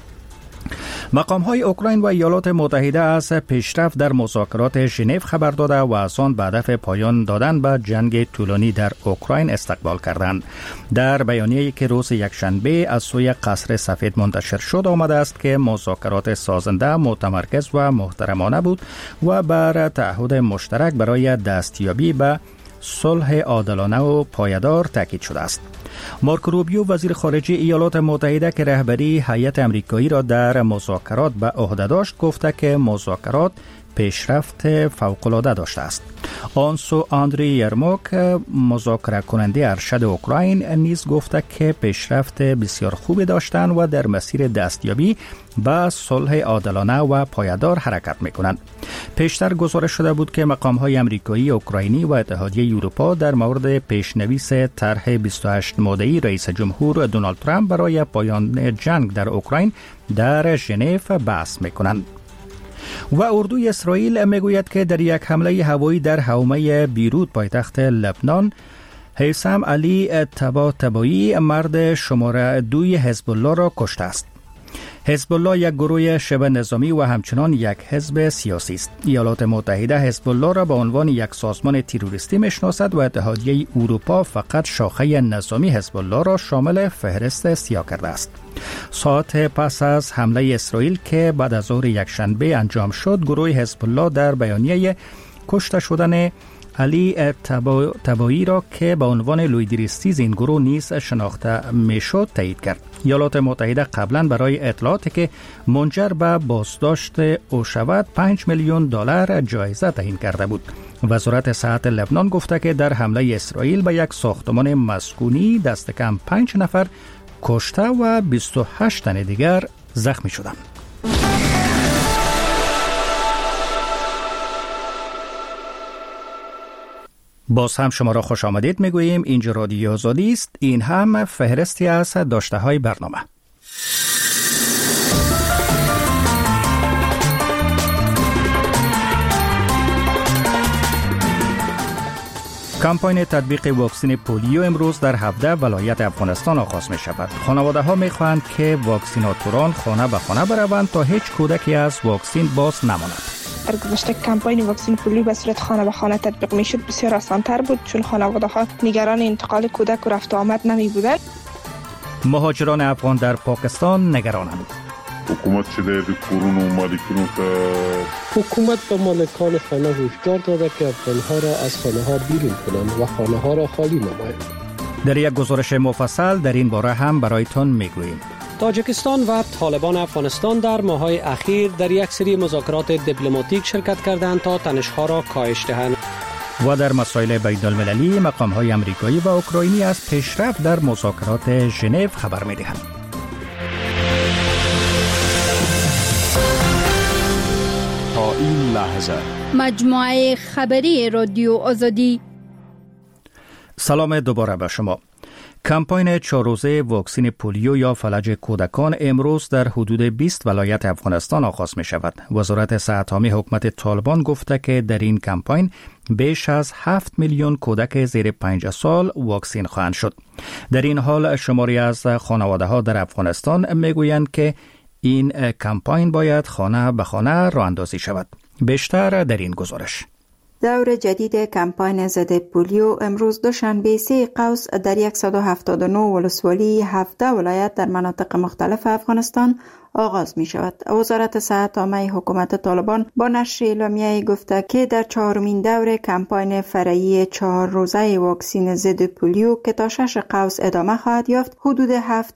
مقام‌های اوکراین و ایالات متحده از پیشرفت در مذاکرات ژنو خبر داده و از آن به هدف پایان دادن به جنگ طولانی در اوکراین استقبال کردند. در بیانیه‌ای که روز یکشنبه از سوی قصر سفید منتشر شد آمده است که مذاکرات سازنده متمرکز و محترمانه بود و بر تعهد مشترک برای دستیابی به صلح عادلانه و پایدار تاکید شده است. مارکو روبیو وزیر خارجه ایالات متحده که رهبری هیئت آمریکایی را در مذاکرات به عهده داشت گفته که مذاکرات پیشرفت فوق‌العاده داشته است. آنسو آندری یرموک مذاکره کننده ارشد اوکراین نیز گفته که پیشرفت بسیار خوبی داشتند و در مسیر دستیابی به صلح عادلانه و پایدار حرکت می‌کنند. پیشتر گزارش شده بود که مقام‌های آمریکایی، اوکراینی و اتحادیه اروپا در مورد پیشنویس طرح 28 ماده‌ای رئیس جمهور دونالد ترامپ برای پایان جنگ در اوکراین در ژنو بحث می‌کنند. و اردوی اسرائیل میگوید که در یک حمله هوایی در حومه بیروت پایتخت لبنان هیثم علی طباطبایی مرد شماره 2 حزب الله را کشته است. حزب الله یک گروه شبه نظامی و همچنان یک حزب سیاسی است. ایالات متحده حزب الله را به عنوان یک سازمان تروریستی میشناسد و اتحادیه اروپا فقط شاخه نظامی حزب الله را شامل فهرست سیاه کرده است. ساعت پس از حمله اسرائیل که بعد از ظهر یکشنبه انجام شد، گروه حزب الله در بیانیه کشته شدن علی طباطبایی را که به عنوان لویدریستیز این گروه نیز شناخته میشد تایید کرد. ایالات متحده قبلا برای اطلاعاتی که منجر به بازداشت او شود 5 میلیون دلار جایزه تعیین کرده بود. وزارت صحت لبنان گفته که در حمله اسرائیل به یک ساختمان مسکونی دست کم 5 نفر کشته و 28 تن دیگر زخمی شدند. باز هم شما را خوش آمدید میگوییم. اینجا رادیو آزادی است. این هم فهرستی از داشته های برنامه. کمپاین تطبیق واکسن پولیو امروز در 17 ولایت افغانستان آغاز می شود. خانواده ها می خواهند که واکسیناتوران خانه به خانه بروند تا هیچ کودکی از واکسن باز نماند. در گذشته کمپاین واکسن پولیو به صورت خانه به خانه تطبیق می شد بسیار آسان‌تر بود، چون خانواده ها نگران انتقال کودک و رفت و آمد نمی بودند. مهاجران افغان در پاکستان نگرانند. حکومت چه در کرونا و مالکینو حکومت به مالکان خانه هشدار داده که افغانها را از خانه ها بیرون کنند و خانه ها را خالی نمایند. در یک گزارش مفصل در این باره هم برایتان میگوییم. تاجیکستان و طالبان افغانستان در ماه‌های اخیر در یک سری مذاکرات دیپلماتیک شرکت کردند تا تنش‌ها را کاهش دهند. و در مسائل بین‌المللی مقام‌های آمریکایی و اوکراینی از پیشرفت در مذاکرات ژنو خبر می‌دهند. تا این لحظه مجموعه خبری رادیو آزادی. سلام دوباره به شما. کمپاین 4 روزه واکسن پولیو یا فلج کودکان امروز در حدود 20 ولایت افغانستان آغاز می شود. وزارت صحت عامه حکومت طالبان گفته که در این کمپاین بیش از 7 میلیون کودک زیر 5 سال واکسن خواهند شد. در این حال شماری از خانواده ها در افغانستان می گویند که این کمپاین باید خانه به خانه راه اندازی شود. بیشتر در این گزارش. دور جدید کمپاین ضد پولیو امروز دوشنبه 3 قوس در 179 ولسوالی 17 ولایت در مناطق مختلف افغانستان آغاز می شود. وزارت صحت عامه حکومت طالبان با نشر اعلامیه‌ای گفته که در 4مین دور کمپاین فرعی 4 روزه واکسن ضد پولیو که تا 6 قوس ادامه خواهد یافت، حدود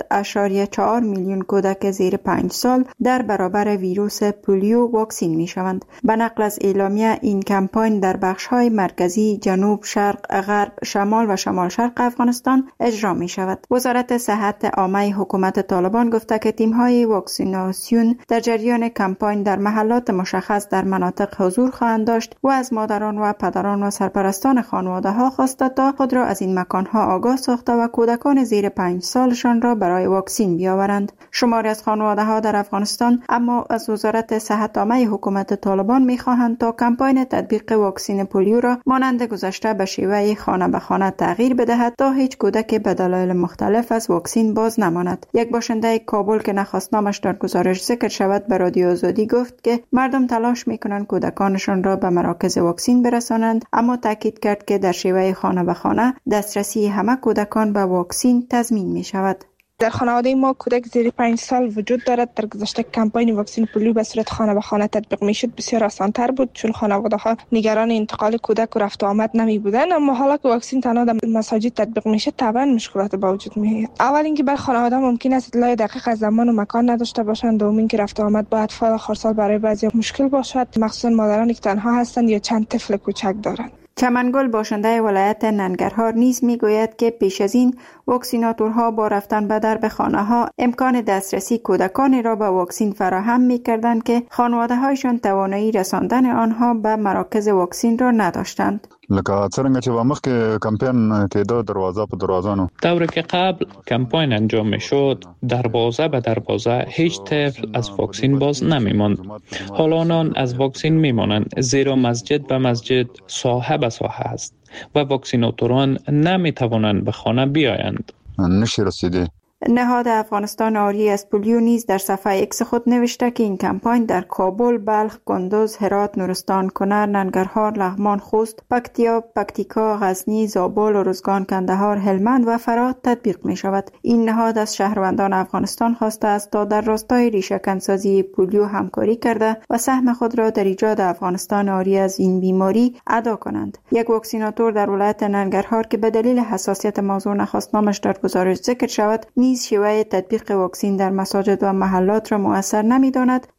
7.4 میلیون کودک زیر 5 سال در برابر ویروس پولیو واکسن می شوند. به نقل از اعلامیه این کمپاین در بخش‌های مرکزی، جنوب، شرق، غرب، شمال و شمال شرق افغانستان اجرا می شود. وزارت صحت عامه حکومت طالبان گفته که تیم‌های واکسیناسیون در جریان کمپاین در محلات مشخص در مناطق حضور خواهند داشت و از مادران و پدران و سرپرستان خانواده ها خواسته تا خود را از این مکان ها آگاه ساخته و کودکان زیر 5 سالشان را برای واکسن بیاورند. شماری از خانواده ها در افغانستان اما از وزارت صحت عامه حکومت طالبان می خواهند تا کمپاین تطبیق واکسن پولیو را مانند گذشته به شیوه خانه به خانه تغییر بدهد تا هیچ کودک به دلایل مختلف از واکسن باز نماند. یک باشنده کابل که نخواست نامش در گزارش ذکر شود به رادیو آزادی گفت که مردم تلاش میکنند کودکانشان را به مراکز واکسن برسانند، اما تاکید کرد که در شیوه خانه به خانه دسترسی همه کودکان به واکسن تضمین می شود. در خانواده ما کودک زیر 5 سال وجود دارد. در گذشته کمپاین واکسن پولیو به صورت خانه به خانه تطبیق میشد بسیار آسان‌تر بود، چون خانواده ها نگران انتقال کودک و رفت و آمد نمی بودند. اما حالا که واکسن تنها در مساجد تطبیق میشه طبعا مشکلات به وجود میاد. اول اینکه بر خانواده ممکن است اطلاع دقیق از زمان و مکان نداشته باشند، دوم اینکه رفت و آمد با اطفال خردسال برای بعضی مشکل باشد، مخصوصا مادرانی که تنها هستند یا چند طفل کوچک دارند. چمنگل باشنده ولایت ننگرهار نیز میگوید که پیش از این واکسیناتورها با رفتن به درب خانه‌ها امکان دسترسی کودکانی را به واکسن فراهم می‌کردند که خانواده‌هایشان توانایی رساندن آنها به مراکز واکسن را نداشتند. لکه څنګه چې مخکې کمپاین کېده دروازه په دروازه دوره که قبل کمپاین انجام میشد دروازه به دروازه هیچ طفل از واکسن باز نمیماند. حالا آنان از واکسن میمانند، زیرا مسجد به مسجد، ساحه به ساحه است و واکسیناتوران نمیتوانند به خانه بیایند. نشی رسیده. نهاد افغانستان آری از پولیو نیز در صفحه ایکس خود نوشته که این کمپاین در کابل، بلخ، کندوز، هرات، نورستان، کنر، ننگرهار، لغمان، خوست، پکتیا، پکتیکا، غزنی، زابل، ارزگان، کندهار، هلمند و فرات تطبیق می شود. این نهاد از شهروندان افغانستان خواسته است تا در راستای ریشه‌کنسازی پولیو همکاری کرده و سهم خود را در ایجاد افغانستان آری از این بیماری ادا کنند. یک واکسیناتور در ولایت ننگرهار که به دلیل حساسیت موضوع نخواست نامش در گزارش ذکر شود، شیوه تطبیق واکسن در مساجد و محلات را مؤثر نمی‌داند،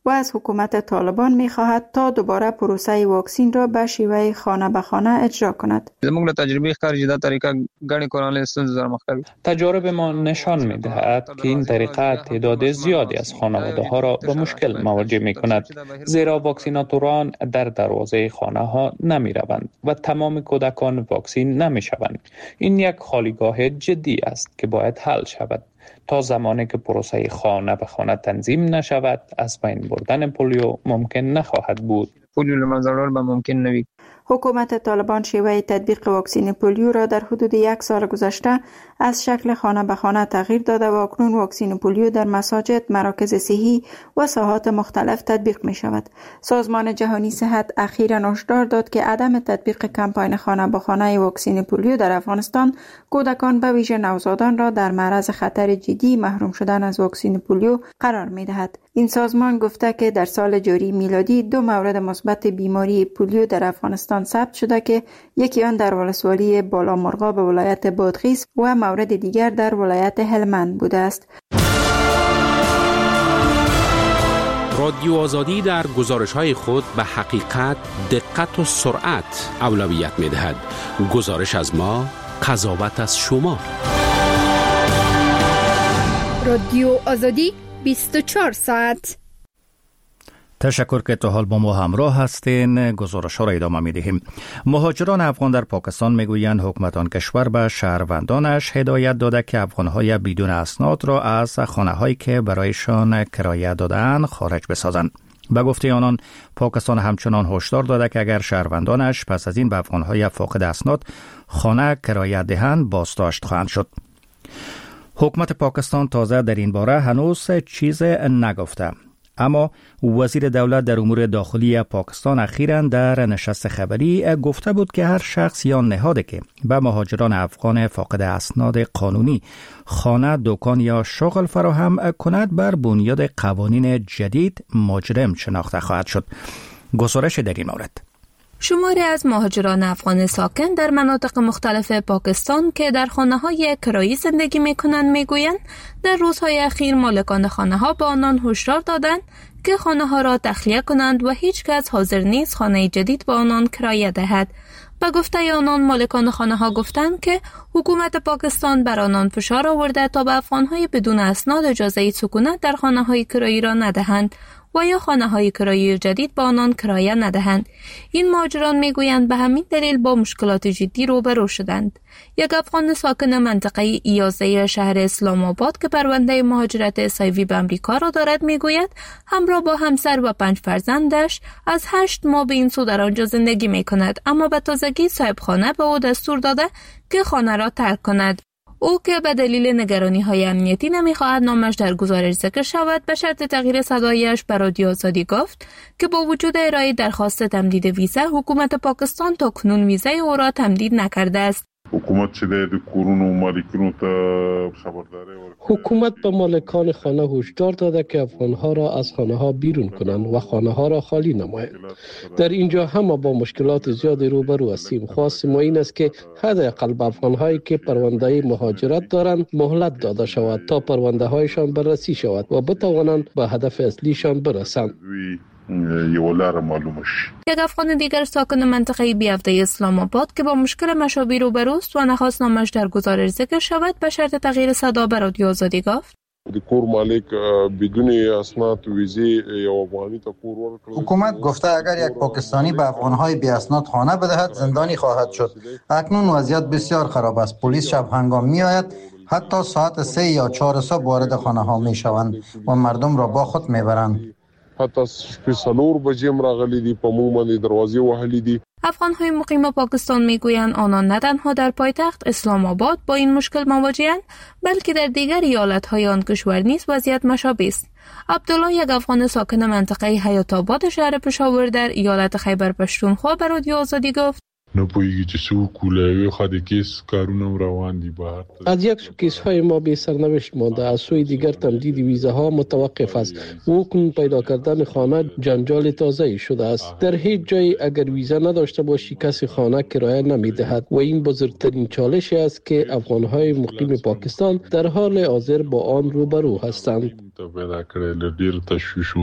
و از حکومت طالبان می‌خواهد تا دوباره پروسه واکسین را به شیوه خانه به خانه اجرا کند. زموږ له تجربې ښکاري چې دا طریقه ګڼې کورنۍ ستونزې سره مخ کوي. تجارب ما نشان می‌دهد که این طریقه تعداد زیادی از خانواده‌ها را به مشکل مواجه می‌کند، زیرا واکسیناتوران در دروازه خانه‌ها نمی‌روند و تمام کودکان واکسین نمی‌شوند. این یک خالیگاه جدی است که باید حل شود. تا زمانی که پروسه خانه به خانه تنظیم نشود، از بین بردن پولیو ممکن نخواهد بود. پولیو له منځه وړل به ممکن نه وي. حکومت طالبان شیوه تطبیق واکسین پولیو را در حدود 1 سال گذشته از شکل خانه به خانه تغییر داده و اکنون واکسین پولیو در مساجد، مراکز صحی و ساحات مختلف تطبیق می شود. سازمان جهانی صحت اخیراً هشدار داد که عدم تطبیق کمپاین خانه به خانه واکسین پولیو در افغانستان کودکان به ویژه نوزادان را در معرض خطر جدی محروم شدن از واکسین پولیو قرار می دهد. این سازمان گفته که در سال جاری میلادی 2 مورد مثبت بیماری پولیو در افغانستان ثبت شده که یکی آن در ولسوالی بالامرغاب ولایت بادغیس و مورد دیگر در ولایت هلمند بوده است. رادیو آزادی در گزارش‌های خود به حقیقت، دقت و سرعت اولویت می‌دهد. گزارش از ما، قضاوت از شما. رادیو آزادی 24 ساعت. تشکر که تا حال با ما همراه هستین. گزارش ها را ادامه می دهیم. مهاجران افغان در پاکستان می گویند حکومت آن کشور به شهروندانش هدایت داده که افغانهای بدون اسناد را از خانه هایی که برایشان کرایه دادن خارج بسازند. به گفته آنان پاکستان همچنان هشدار داده که اگر شهروندانش پس از این به افغانهای فاقد اسناد خانه کرایه دهند بازداشت خواهند شد. حکومت پاکستان تازه در این باره هنوز چیز نگفته، اما وزیر دولت در امور داخلی پاکستان اخیراً در نشست خبری گفته بود که هر شخص یا نهادی که به مهاجران افغان فاقد اسناد قانونی خانه، دکان یا شغل فراهم کند بر بنیاد قوانین جدید مجرم شناخته خواهد شد. گزارش در این مورد. شماری از مهاجران افغان ساکن در مناطق مختلف پاکستان که در خانه‌های کرایی زندگی می‌کنند می‌گویند در روزهای اخیر مالکان خانه‌ها به آنان هشدار دادند که خانه‌ها را تخلیه کنند و هیچ کس حاضر نیست خانه جدید به آنان کرایه دهد. به گفته آنان مالکان خانه‌ها گفتند که حکومت پاکستان بر آنان فشار آورده تا به افغان‌های بدون اسناد اجازه سکونت در خانه‌های کرایی را ندهند و یا خانه‌های کرایی جدید به آنان کرایه ندهند. این مهاجران میگویند به همین دلیل با مشکلات جدی روبرو شدند. یک افغان ساکن منطقه 11 شهر اسلام آباد که پرونده مهاجرت سایوی به امریکا را دارد میگوید همراه با همسر و 5 فرزندش از 8 ماه به این سو در آنجا زندگی میکند، اما به تازگی صاحب خانه به او دستور داده که خانه را ترک کند. او که به دلیل نگرانی‌های امنیتی نمی‌خواهد نامش در گزارش ذکر شود، به شرط تغییر صدایش به رادیو آزادی گفت که با وجود ارائه درخواست تمدید ویزا، حکومت پاکستان تاکنون ویزای او را تمدید نکرده است. حکومت به مالکان خانه هشدار داده که افغانها را از خانه ها بیرون کنند و خانه ها را خالی نمایند. در اینجا هم با مشکلات زیادی روبرو هستیم. خواست ما این است که حداقل به افغانهایی که پرونده مهاجرت دارند مهلت داده شود تا پرونده هایشان بررسی شود و بتوانند به هدف اصلیشان برسند. یک افغان دیگر ساکن منطقه 17 اسلام آباد که با مشکل مشابه روبروست و نخواست نامش در گزارش ذکر شود، به شرط تغییر صدا به رادیو آزادی گفت حکومت گفته اگر یک پاکستانی به افغانهای بی اسناد خانه بدهد زندانی خواهد شد. اکنون وضعیت بسیار خراب است. پلیس شب هنگام می آید، حتی ساعت 3 یا 4 صبح وارد خانه ها می شوند و مردم را با خود می برند. حتی شپې 4 بجې هم راغلي دي، په موږ باندې دروازې وهلي دي. افغان‌های مقیم پاکستان میگویند آنان نه تنها در پایتخت اسلام آباد با این مشکل مواجه‌اند، بلکه در دیگر ایالت‌های آن کشور نیز وضعیت مشابه است. عبدالله، یک افغان ساکن منطقه حیات آباد شهر پشاور در ایالت خیبر پختونخوا، به رادیو آزادی گفت نه پوهیږي چې څو کولای خو د کیس کارونه روان دي بهر. از یک سو کیس های ما به سرنوشت مانده، از سوی دیگر تمدید ویزاها متوقف است و اکنون پیدا کردن خانه جنجال تازه‌ای شده است. در هیچ جای اگر ویزا نداشته باشی کسی خانه کرایه نمیدهد و این بزرگترین چالشی است که افغان‌های مقیم پاکستان در حال حاضر با آن روبرو هستند.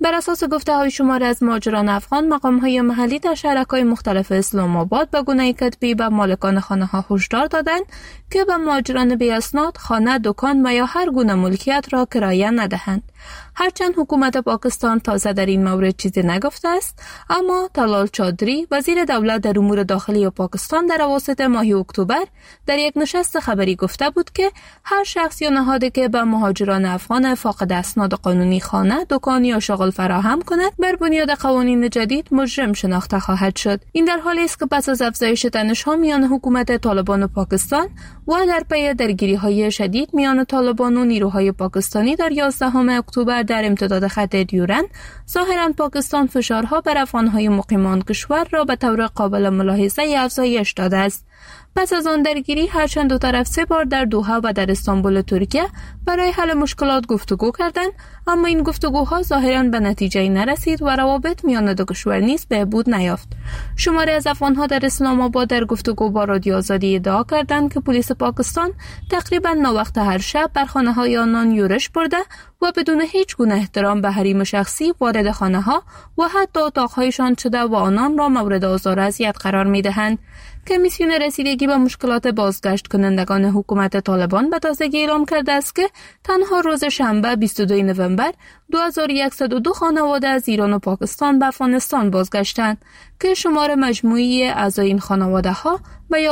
بر اساس گفته‌های شماری از مهاجران افغان، مقام‌های محلی در شهرک‌های مختلف اسلام آباد به گونه کتبی به مالکان خانه‌ها هشدار دادند که به مهاجران بی اسناد خانه، دکان و یا هر گونه ملکیت را کرایه ندهند. هرچند حکومت پاکستان تازه در این مورد چیزی نگفته است، اما طلال چادری وزیر دولت در امور داخلی پاکستان در اواسط ماه اکتبر در یک نشست خبری گفته بود که هر شخص یا نهادی که به مهاجران افغان فاقد اسناد قانونی خانه، دکان یا شغل فراهم کند بر بنیاد قوانین جدید مجرم شناخته خواهد شد. این در حالی است که پس از افزایش تنش‌ها میان حکومت طالبان و پاکستان و در پی درگیری‌های شدید میان طالبان و نیروهای پاکستانی در 11 اکتبر در امتداد خط دیورن، ظاهراً پاکستان فشارها بر افغان‌های مقیمان کشور را به طور قابل ملاحظه افزایش داده است. پس از آن درگیری هرچند دو طرف 3 بار در دوحه و در استانبول ترکیه برای حل مشکلات گفتگو کردند، اما این گفتگوها ظاهراً به نتیجه نرسید و روابط میان دو کشور نیز بهبود نیافت. شماری از افغان‌ها در اسلام آباد در گفتگو با رادیو آزادی ادعا کردند که پلیس پاکستان تقریباً ناوقت هر شب بر خانه‌های آنان یورش برده و بدون هیچ گونه احترام به حریم شخصی وارد خانه‌ها و حتی اتاق‌هایشان شده و آنان را مورد آزار و اذیت قرار می‌دهند. کمیسیون رسیدگی به مشکلات بازگشت کنندگان حکومت طالبان به تازگی اعلام کرده است که تنها روز شنبه 22 نوامبر 2102 خانواده از ایران و پاکستان به افغانستان بازگشتند که شمار مجموعی اعضای این خانواده ها به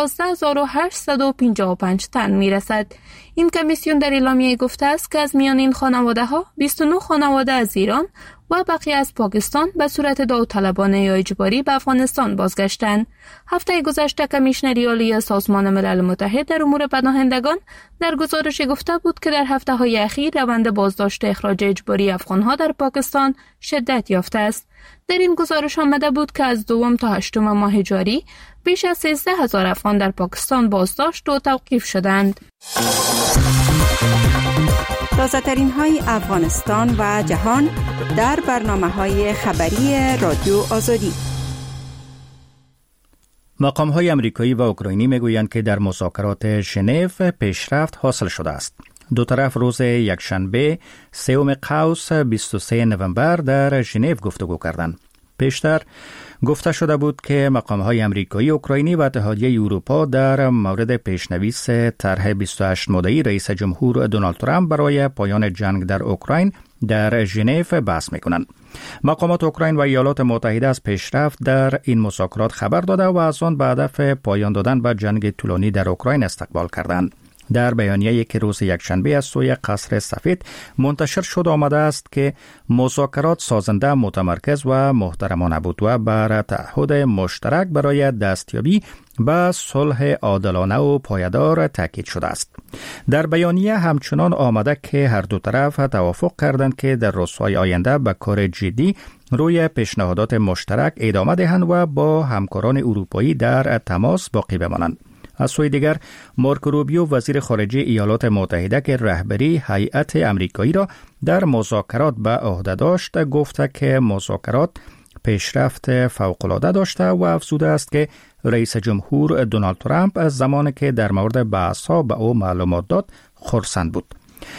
11855 تن میرسد. این کمیسیون در اعلامیه گفته است که از میان این خانواده ها 29 خانواده از ایران و بقیه از پاکستان به صورت داوطلبانه یا اجباری به افغانستان بازگشتند. هفته گذشته کمیشنری عالی سازمان ملل متحد در امور پناهندگان در گزارش گفته بود که در هفته‌های اخیر روند بازداشت اخراج اجباری افغان‌ها در پاکستان شدت یافته است. در این گزارش آمده بود که از 2 تا 8 ماه جاری بیش از 13,000 افغان در پاکستان بازداشت و توقیف شدند. تازه‌ترین های افغانستان و جهان در برنامه‌های خبری رادیو آزادی. مقام‌های آمریکایی و اوکراینی میگویند که در مذاکرات ژنو پیشرفت حاصل شده است. دو طرف روز یکشنبه 3 قوس 23 نوامبر در ژنو گفتگو کردند. پیشتر گفته شده بود که مقام‌های آمریکایی، اوکراینی و اتحادیه اروپا در مورد پیشنویس طرح 28 ماده‌ای رئیس جمهور دونالد ترامپ برای پایان جنگ در اوکراین در ژنو بحث می‌کنند. مقامات اوکراین و ایالات متحده از پیشرفت در این مذاکرات خبر داده و از آن به هدف پایان دادن به جنگ طولانی در اوکراین استقبال کردند. در بیانیه‌ای که روز یکشنبه از سوی قصر سفید منتشر شد آمده است که مذاکرات سازنده، متمرکز و محترمانه بود و بر تعهد مشترک برای دستیابی به صلح عادلانه و پایدار تاکید شده است. در بیانیه همچنان آمده که هر دو طرف توافق کردند که در روزهای آینده به کار جدی روی پیشنهادات مشترک ادامه دهند و با همکاران اروپایی در تماس باقی بمانند. از سوی دیگر مارکو روبیو وزیر خارجه ایالات متحده که رهبری هیئت آمریکایی را در مذاکرات به عهده داشت گفته که مذاکرات پیشرفت فوق‌العاده داشته و افزوده است که رئیس جمهور دونالد ترامپ از زمانی که در مورد بحث‌ها به او معلومات داد خرسند بود.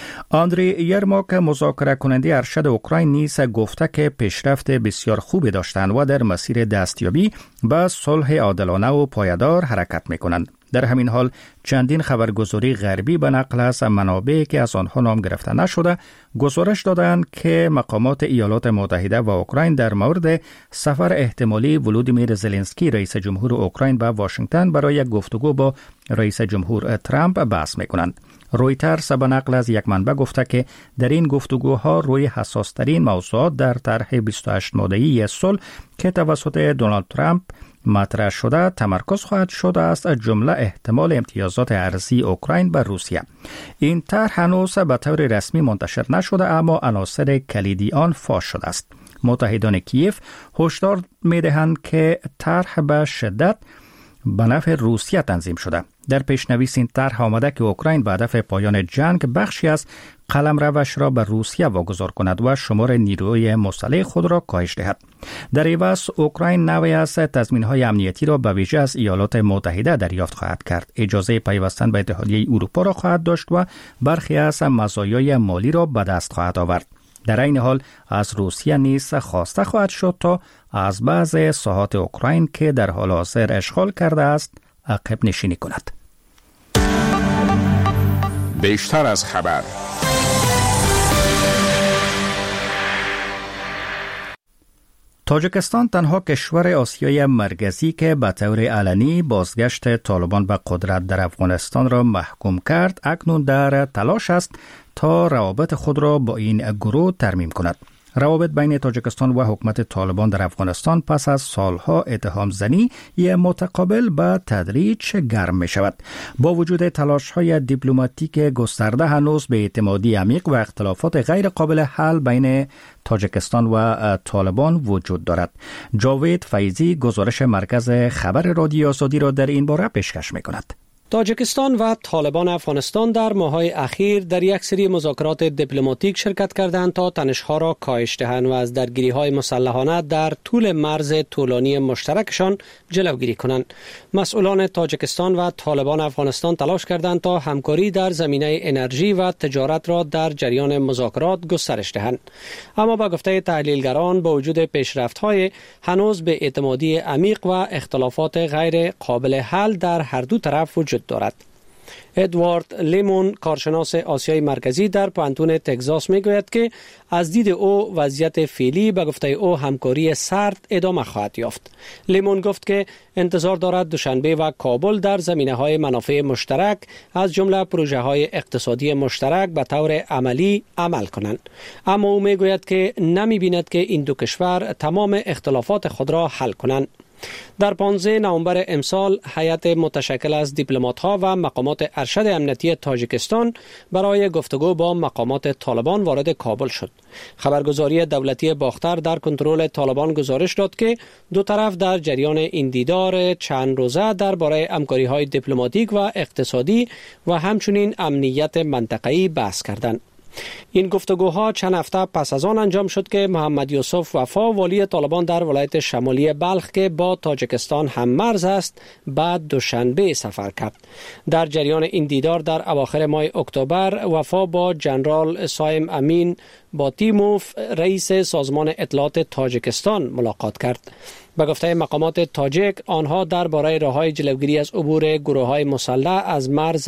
آندری یرماک مذاکره کننده ارشد اوکراین نیز گفته که پیشرفت بسیار خوبی داشتند و در مسیر دستیابی به صلح عادلانه و پایدار حرکت می‌کنند. در همین حال چندین خبرگزاری غربی به نقل از منابعی که از آنها نام گرفته نشده گزارش دادند که مقامات ایالات متحده و اوکراین در مورد سفر احتمالی ولودیمیر زلنسکی رئیس جمهور اوکراین به واشنگتن برای گفتگو با رئیس جمهور ترامپ بحث می‌کنند. رویترز به نقل از یک منبع گفته که در این گفتگوها روی حساس‌ترین موضوعات در طرح 28 ماده‌ای صلح که توسط دونالد ترامپ مطرح شده تمرکز خواهد شد است، از جمله احتمال امتیازات ارزی اوکراین به روسیه. این طرح هنوز به طور رسمی منتشر نشده اما عناصر کلیدی آن فاش شده است. متحدان کیف هشدار می‌دهند که طرح به شدت به نفع روسیه تنظیم شده. در پیشنویس این طرح آمده که اوکراین به هدف پایان جنگ بخشی از قلمروش را به روسیه واگذار کند و شمار نیروی مسلح خود را کاهش دهد. در عوض اوکراین نوعی از تضمین‌های امنیتی را به ویژه از ایالات متحده دریافت خواهد کرد. اجازه پیوستن به اتحادیه اروپا را خواهد داشت و برخی از مزایای مالی را به دست خواهد آورد. در این حال از روسیه نیز خواسته خواهد شد تا از بعض ساحات اوکراین که در حال حاضر اشغال کرده است عقب نشینی کند. بیشتر از خبر. تاجیکستان تنها کشور آسیای مرکزی که به طور علنی بازگشت طالبان به قدرت در افغانستان را محکوم کرد، اکنون در تلاش است تا روابط خود را با این گروه ترمیم کند. روابط بین تاجیکستان و حکومت طالبان در افغانستان پس از سالها اتهام زنی متقابل به تدریج گرم می شود. با وجود تلاش های دیپلماتیک گسترده هنوز به اعتمادی عمیق و اختلافات غیر قابل حل بین تاجیکستان و طالبان وجود دارد. جاوید فیضی گزارش مرکز خبر رادیو آزادی را در این باره پیشکش می کند. تاجیکستان و طالبان افغانستان در ماه‌های اخیر در یک سری مذاکرات دیپلماتیک شرکت کردند تا تنش‌ها را کاهش دهند و از درگیری‌های مسلحانه در طول مرز طولانی مشترکشان جلوگیری کنند. مسئولان تاجیکستان و طالبان افغانستان تلاش کردند تا همکاری در زمینه انرژی و تجارت را در جریان مذاکرات گسترش دهند. اما با گفته تحلیلگران با وجود پیشرفت‌های هنوز به اعتمادی عمیق و اختلافات غیر قابل حل در هر دو طرف وجود دارد. ادوارد لیمون کارشناس آسیای مرکزی در پوهنتون تگزاس میگوید که از دید او وضعیت فعلی به گفته او همکاری سرد ادامه خواهد یافت. لیمون گفت که انتظار دارد دوشنبه و کابل در زمینه‌های منافع مشترک از جمله پروژه‌های اقتصادی مشترک به طور عملی عمل کنند. اما او میگوید که نمی‌بیند که این دو کشور تمام اختلافات خود را حل کنند. در 15 نوامبر امسال هیئت متشکل از دیپلمات‌ها و مقامات ارشد امنیتی تاجیکستان برای گفتگو با مقامات طالبان وارد کابل شد. خبرگزاری دولتی باختر در کنترل طالبان گزارش داد که دو طرف در جریان این دیدار چند روزه درباره همکاری‌های دیپلماتیک و اقتصادی و همچنین امنیت منطقه‌ای بحث کردند. این گفتگوها چند هفته پس از آن انجام شد که محمد یوسف وفا والی طالبان در ولایت شمالی بلخ که با تاجیکستان هم مرز است بعد دوشنبه سفر کرد. در جریان این دیدار در اواخر ماه اکتبر وفا با جنرال سایم امین باتیموف رئیس سازمان اطلاعات تاجیکستان ملاقات کرد. به گفته مقامات تاجیک آنها درباره راه‌های جلوگیری از عبور گروه‌های مسلح از مرز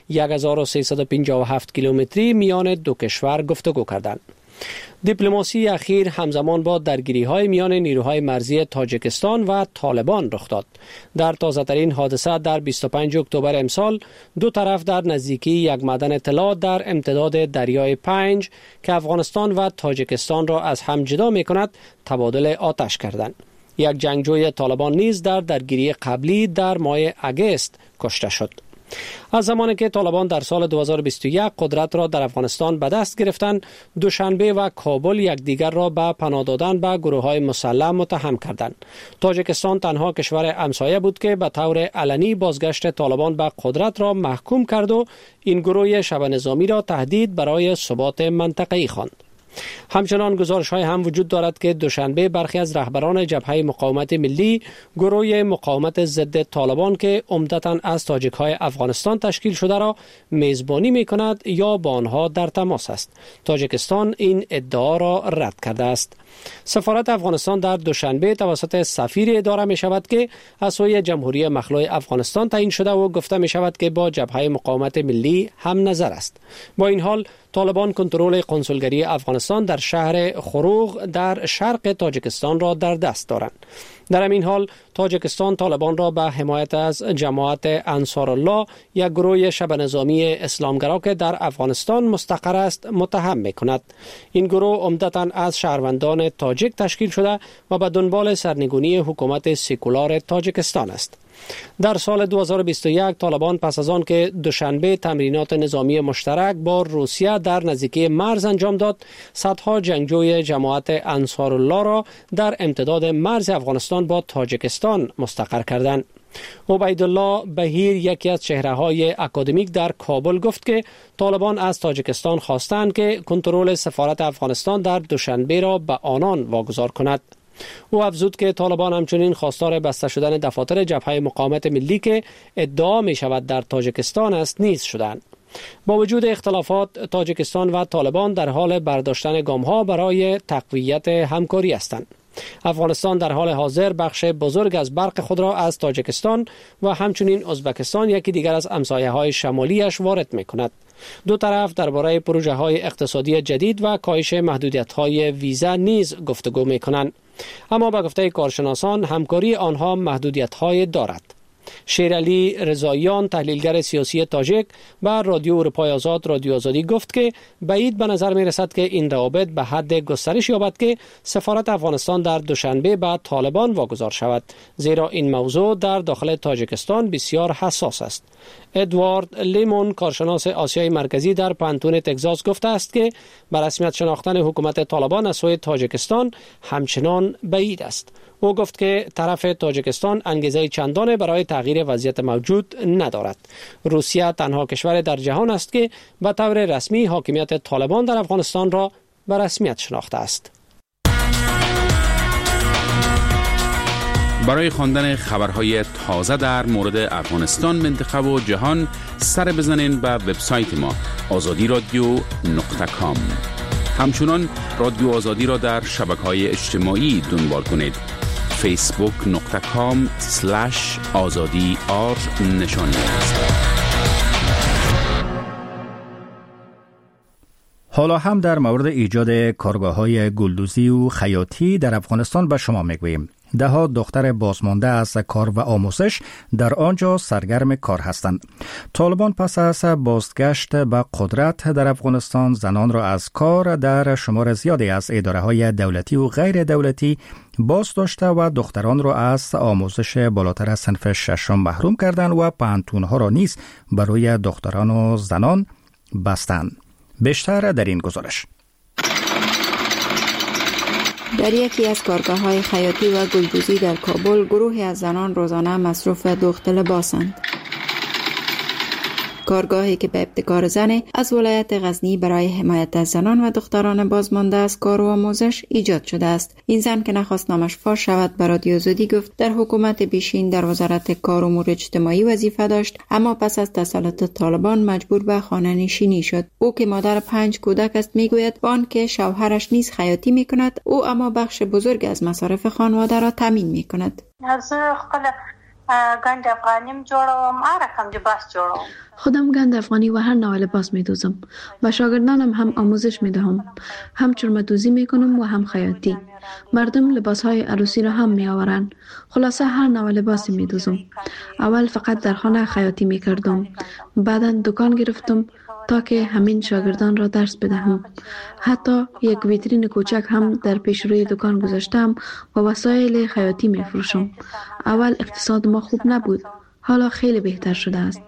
1357 کیلومتری میان دو کشور گفتگو کردند. دیپلماسی اخیر همزمان با درگیری‌های میان نیروهای مرزی تاجیکستان و طالبان رخ داد. در تازه‌ترین حادثه در 25 اکتبر امسال دو طرف در نزدیکی یک معدن طلا در امتداد دریای پنج که افغانستان و تاجیکستان را از هم جدا می‌کند تبادل آتش کردند. یک جنگجوی طالبان نیز در درگیری قبلی در ماه اگست کشته شد. از زمانی که طالبان در سال 2021 قدرت را در افغانستان به دست گرفتند، دوشنبه و کابل یکدیگر را به پناه دادن به گروه‌های مسلح متهم کردند. تاجیکستان تنها کشور همسایه بود که به طور علنی بازگشت طالبان به قدرت را محکوم کرد و این گروه شبه نظامی را تهدید برای ثبات منطقه‌ای خواند. همچنان گزارش‌های هم وجود دارد که دوشنبه برخی از رهبران جبهه مقاومت ملی گروه مقاومت ضد طالبان که عمدتاً از تاجیک‌های افغانستان تشکیل شده را میزبانی می‌کند یا با آنها در تماس است. تاجیکستان این ادعا را رد کرده است. سفارت افغانستان در دوشنبه توسط سفیر اداره می شود که از سوی جمهوری مخلوع افغانستان تعیین شده و گفته می شود که با جبهه مقاومت ملی هم نظر است. با این حال طالبان کنترل کنسولگری افغانستان در شهر خروغ در شرق تاجیکستان را در دست دارند. در همین حال تاجیکستان طالبان را به حمایت از جماعت انصارالله یک گروه شبه نظامی اسلامگرا که در افغانستان مستقر است متهم می‌کند. این گروه عمدتاً از شهروندان تاجیک تشکیل شده و به دنبال سرنگونی حکومت سکولار تاجیکستان است. در سال 2021 طالبان پس از آن که دوشنبه تمرینات نظامی مشترک با روسیه در نزدیکی مرز انجام داد، صدها جنگجوی جماعت انصارالله را در امتداد مرز افغانستان با تاجیکستان مستقر کردند. عبیدالله بهیر یکی از چهره‌های اکادمیک در کابل گفت که طالبان از تاجیکستان خواستند که کنترل سفارت افغانستان در دوشنبه را به آنان واگذار کند. او افزود که طالبان همچنین خواستار بسته شدن دفاتر جبهه مقاومت ملی که ادعا می شود در تاجیکستان است نیز شدند. با وجود اختلافات، تاجیکستان و طالبان در حال برداشتن گام‌ها برای تقویت همکاری هستند. افغانستان در حال حاضر بخش بزرگ از برق خود را از تاجیکستان و همچنین ازبکستان یکی دیگر از همسایه‌های شمالیش وارد می‌کند. دو طرف درباره پروژه‌های اقتصادی جدید و کاهش محدودیت‌های ویزا نیز گفتگو می‌کنند. اما به گفته کارشناسان همکاری آنها محدودیت‌های دارد. شیرعلی رضاییان، تحلیلگر سیاسی تاجیک، و رادیو اروپای آزاد رادیو آزادی گفت که بعید به نظر می رسد که این روابط به حد گسترش یابد که سفارت افغانستان در دوشنبه به طالبان واگذار شود، زیرا این موضوع در داخل تاجیکستان بسیار حساس است. ادوارد لیمون، کارشناس آسیای مرکزی در پانتون تگزاس، گفته است که به رسمیت شناختن حکومت طالبان از سوی تاجیکستان همچنان بعید است. او گفت که طرف تاجیکستان انگیزه چندان برای تغییر وضعیت موجود ندارد. روسیه تنها کشور در جهان است که به طور رسمی حاکمیت طالبان در افغانستان را به رسمیت شناخته است. برای خواندن خبرهای تازه در مورد افغانستان، منطقه و جهان سر بزنین به وبسایت ما azadiradio.com. همچنان رادیو آزادی را در شبکه‌های اجتماعی دنبال کنید. facebook.com/azadi_r نشانی است. حالا هم در مورد ایجاد کارگاه‌های گلدوزی و خیاطی در افغانستان به شما میگوییم. ده‌ها دختر بازمانده از کار و آموزش در آنجا سرگرم کار هستند. طالبان پس از بازگشت به قدرت در افغانستان زنان را از کار در شمار زیادی از اداره‌های دولتی و غیر دولتی باز داشته و دختران را از آموزش بالاتر از صنف ششم محروم کردند و پانتون‌ها را نیز برای دختران و زنان بستند. بیشتر در این گزارش. در یکی از کارگاه‌های خیاطی و گلدوزی در کابل، گروهی از زنان روزانه مصروف دوخت لباسند. کارگاهی که به ابتکار زن از ولایت غزنی برای حمایت از زنان و دختران بازمانده از کار و آموزش ایجاد شده است. این زن که نخواست نامش فاش شود به رادیو آزادی گفت در حکومت پیشین در وزارت کار و امور اجتماعی وظیفه داشت، اما پس از تسلط طالبان مجبور به خانه نشینی شد. او که مادر 5 کودک است میگوید با آنکه شوهرش نیز خیاطی میکند، او اما بخش بزرگ از مصارف خانواده را تامین میکند. گند افغانیم جوړوم، هر رقم لباس جوړوم. خودم گند افغانی و هر نوع لباس می دوزم. با شاگردانم هم آموزش می دهم. هم چرمدوزی می کنم و هم خیاطی. مردم لباس های عروسی را هم می آورند. خلاصه هر نوع لباسی می دوزم. اول فقط در خانه خیاطی می کردم. بعدا دکان گرفتم تا که همین شاگردان را درس بدهم. حتی یک ویترین کوچک هم در پیش روی دکان گذاشتم و وسایل خیاطی می فروشم. اول اقتصاد ما خوب نبود. حالا خیلی بهتر شده است.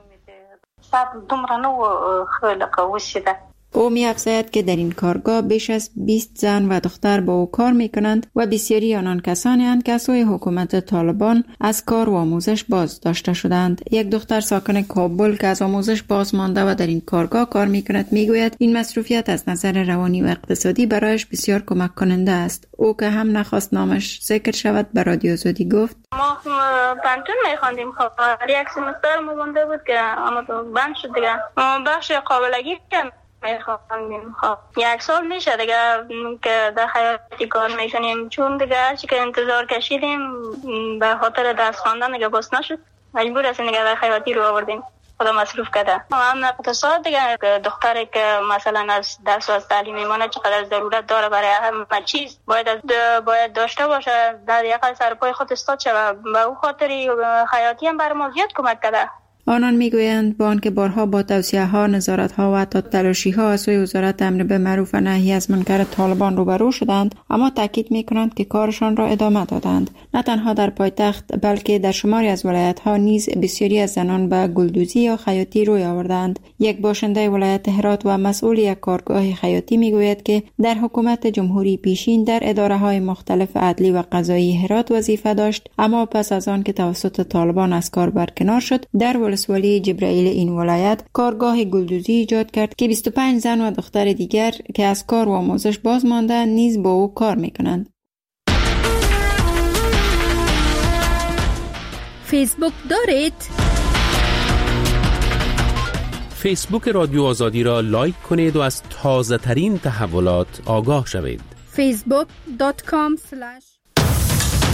او می افزاید که در این کارگاه بیش از 20 زن و دختر با او کار می کنند و بسیاری آنان کسانی اند که از سوی حکومت طالبان از کار و آموزش باز داشته شدند. یک دختر ساکن کابل که از آموزش باز مانده و در این کارگاه کار می کند می گوید این مصروفیت از نظر روانی و اقتصادی برایش بسیار کمک کننده است. او که هم نخواست نامش ذکر شود به رادیو آزادی گفت ما پانتون می خواندیم، خب یک سمستر مونده بود که اما تو بند شد دیگه. بخش قابلگی میخواندیم. خب یک سال میشه دیگه که در خیاطی کار میکنیم، چون دیگه هرچی که انتظار کشیدیم به خاطر درس خواندن دیگه بس نشد، مجبور هستیم دیگه در خیاطی رو آوردیم. خدا مصروف کرده. هم اقتصاد دیگه، دختری که مثلا از درس و از تعلیم میمانه چقدر ضرورت داره برای همه چیز باید داشته باشه، در یک سرپای خود استاد شود. به او خاطری خیاطی هم برای ما زیاد کمک کرده. آنان میگویند با آنکه بارها با توصیه‌ها، نظارت‌ها و حتی تلاشی‌ها از سوی وزارت امر به معروف و نهی از منکر طالبان روبرو شدند، اما تاکید می‌کنند که کارشان را ادامه دادند. نه تنها در پایتخت بلکه در شماری از ولایت‌ها نیز بسیاری از زنان به گلدوزی یا خیاطی روی آوردند. یک باشنده ولایت هرات و مسئول یک کارگاه خیاطی میگوید که در حکومت جمهوری پیشین در اداره‌های مختلف عدلی و قضایی هرات وظیفه داشت، اما پس از آن که توسط طالبان از کار برکنار شد، در ولسوالی جبرائیل این ولایت کارگاه گلدوزی ایجاد کرد که 25 زن و دختر دیگر که از کار و آموزش باز مانده نیز با او کار میکنند. فیسبوک دارید؟ فیسبوک رادیو آزادی را لایک کنید و از تازه ترین تحولات آگاه شوید. facebook.com/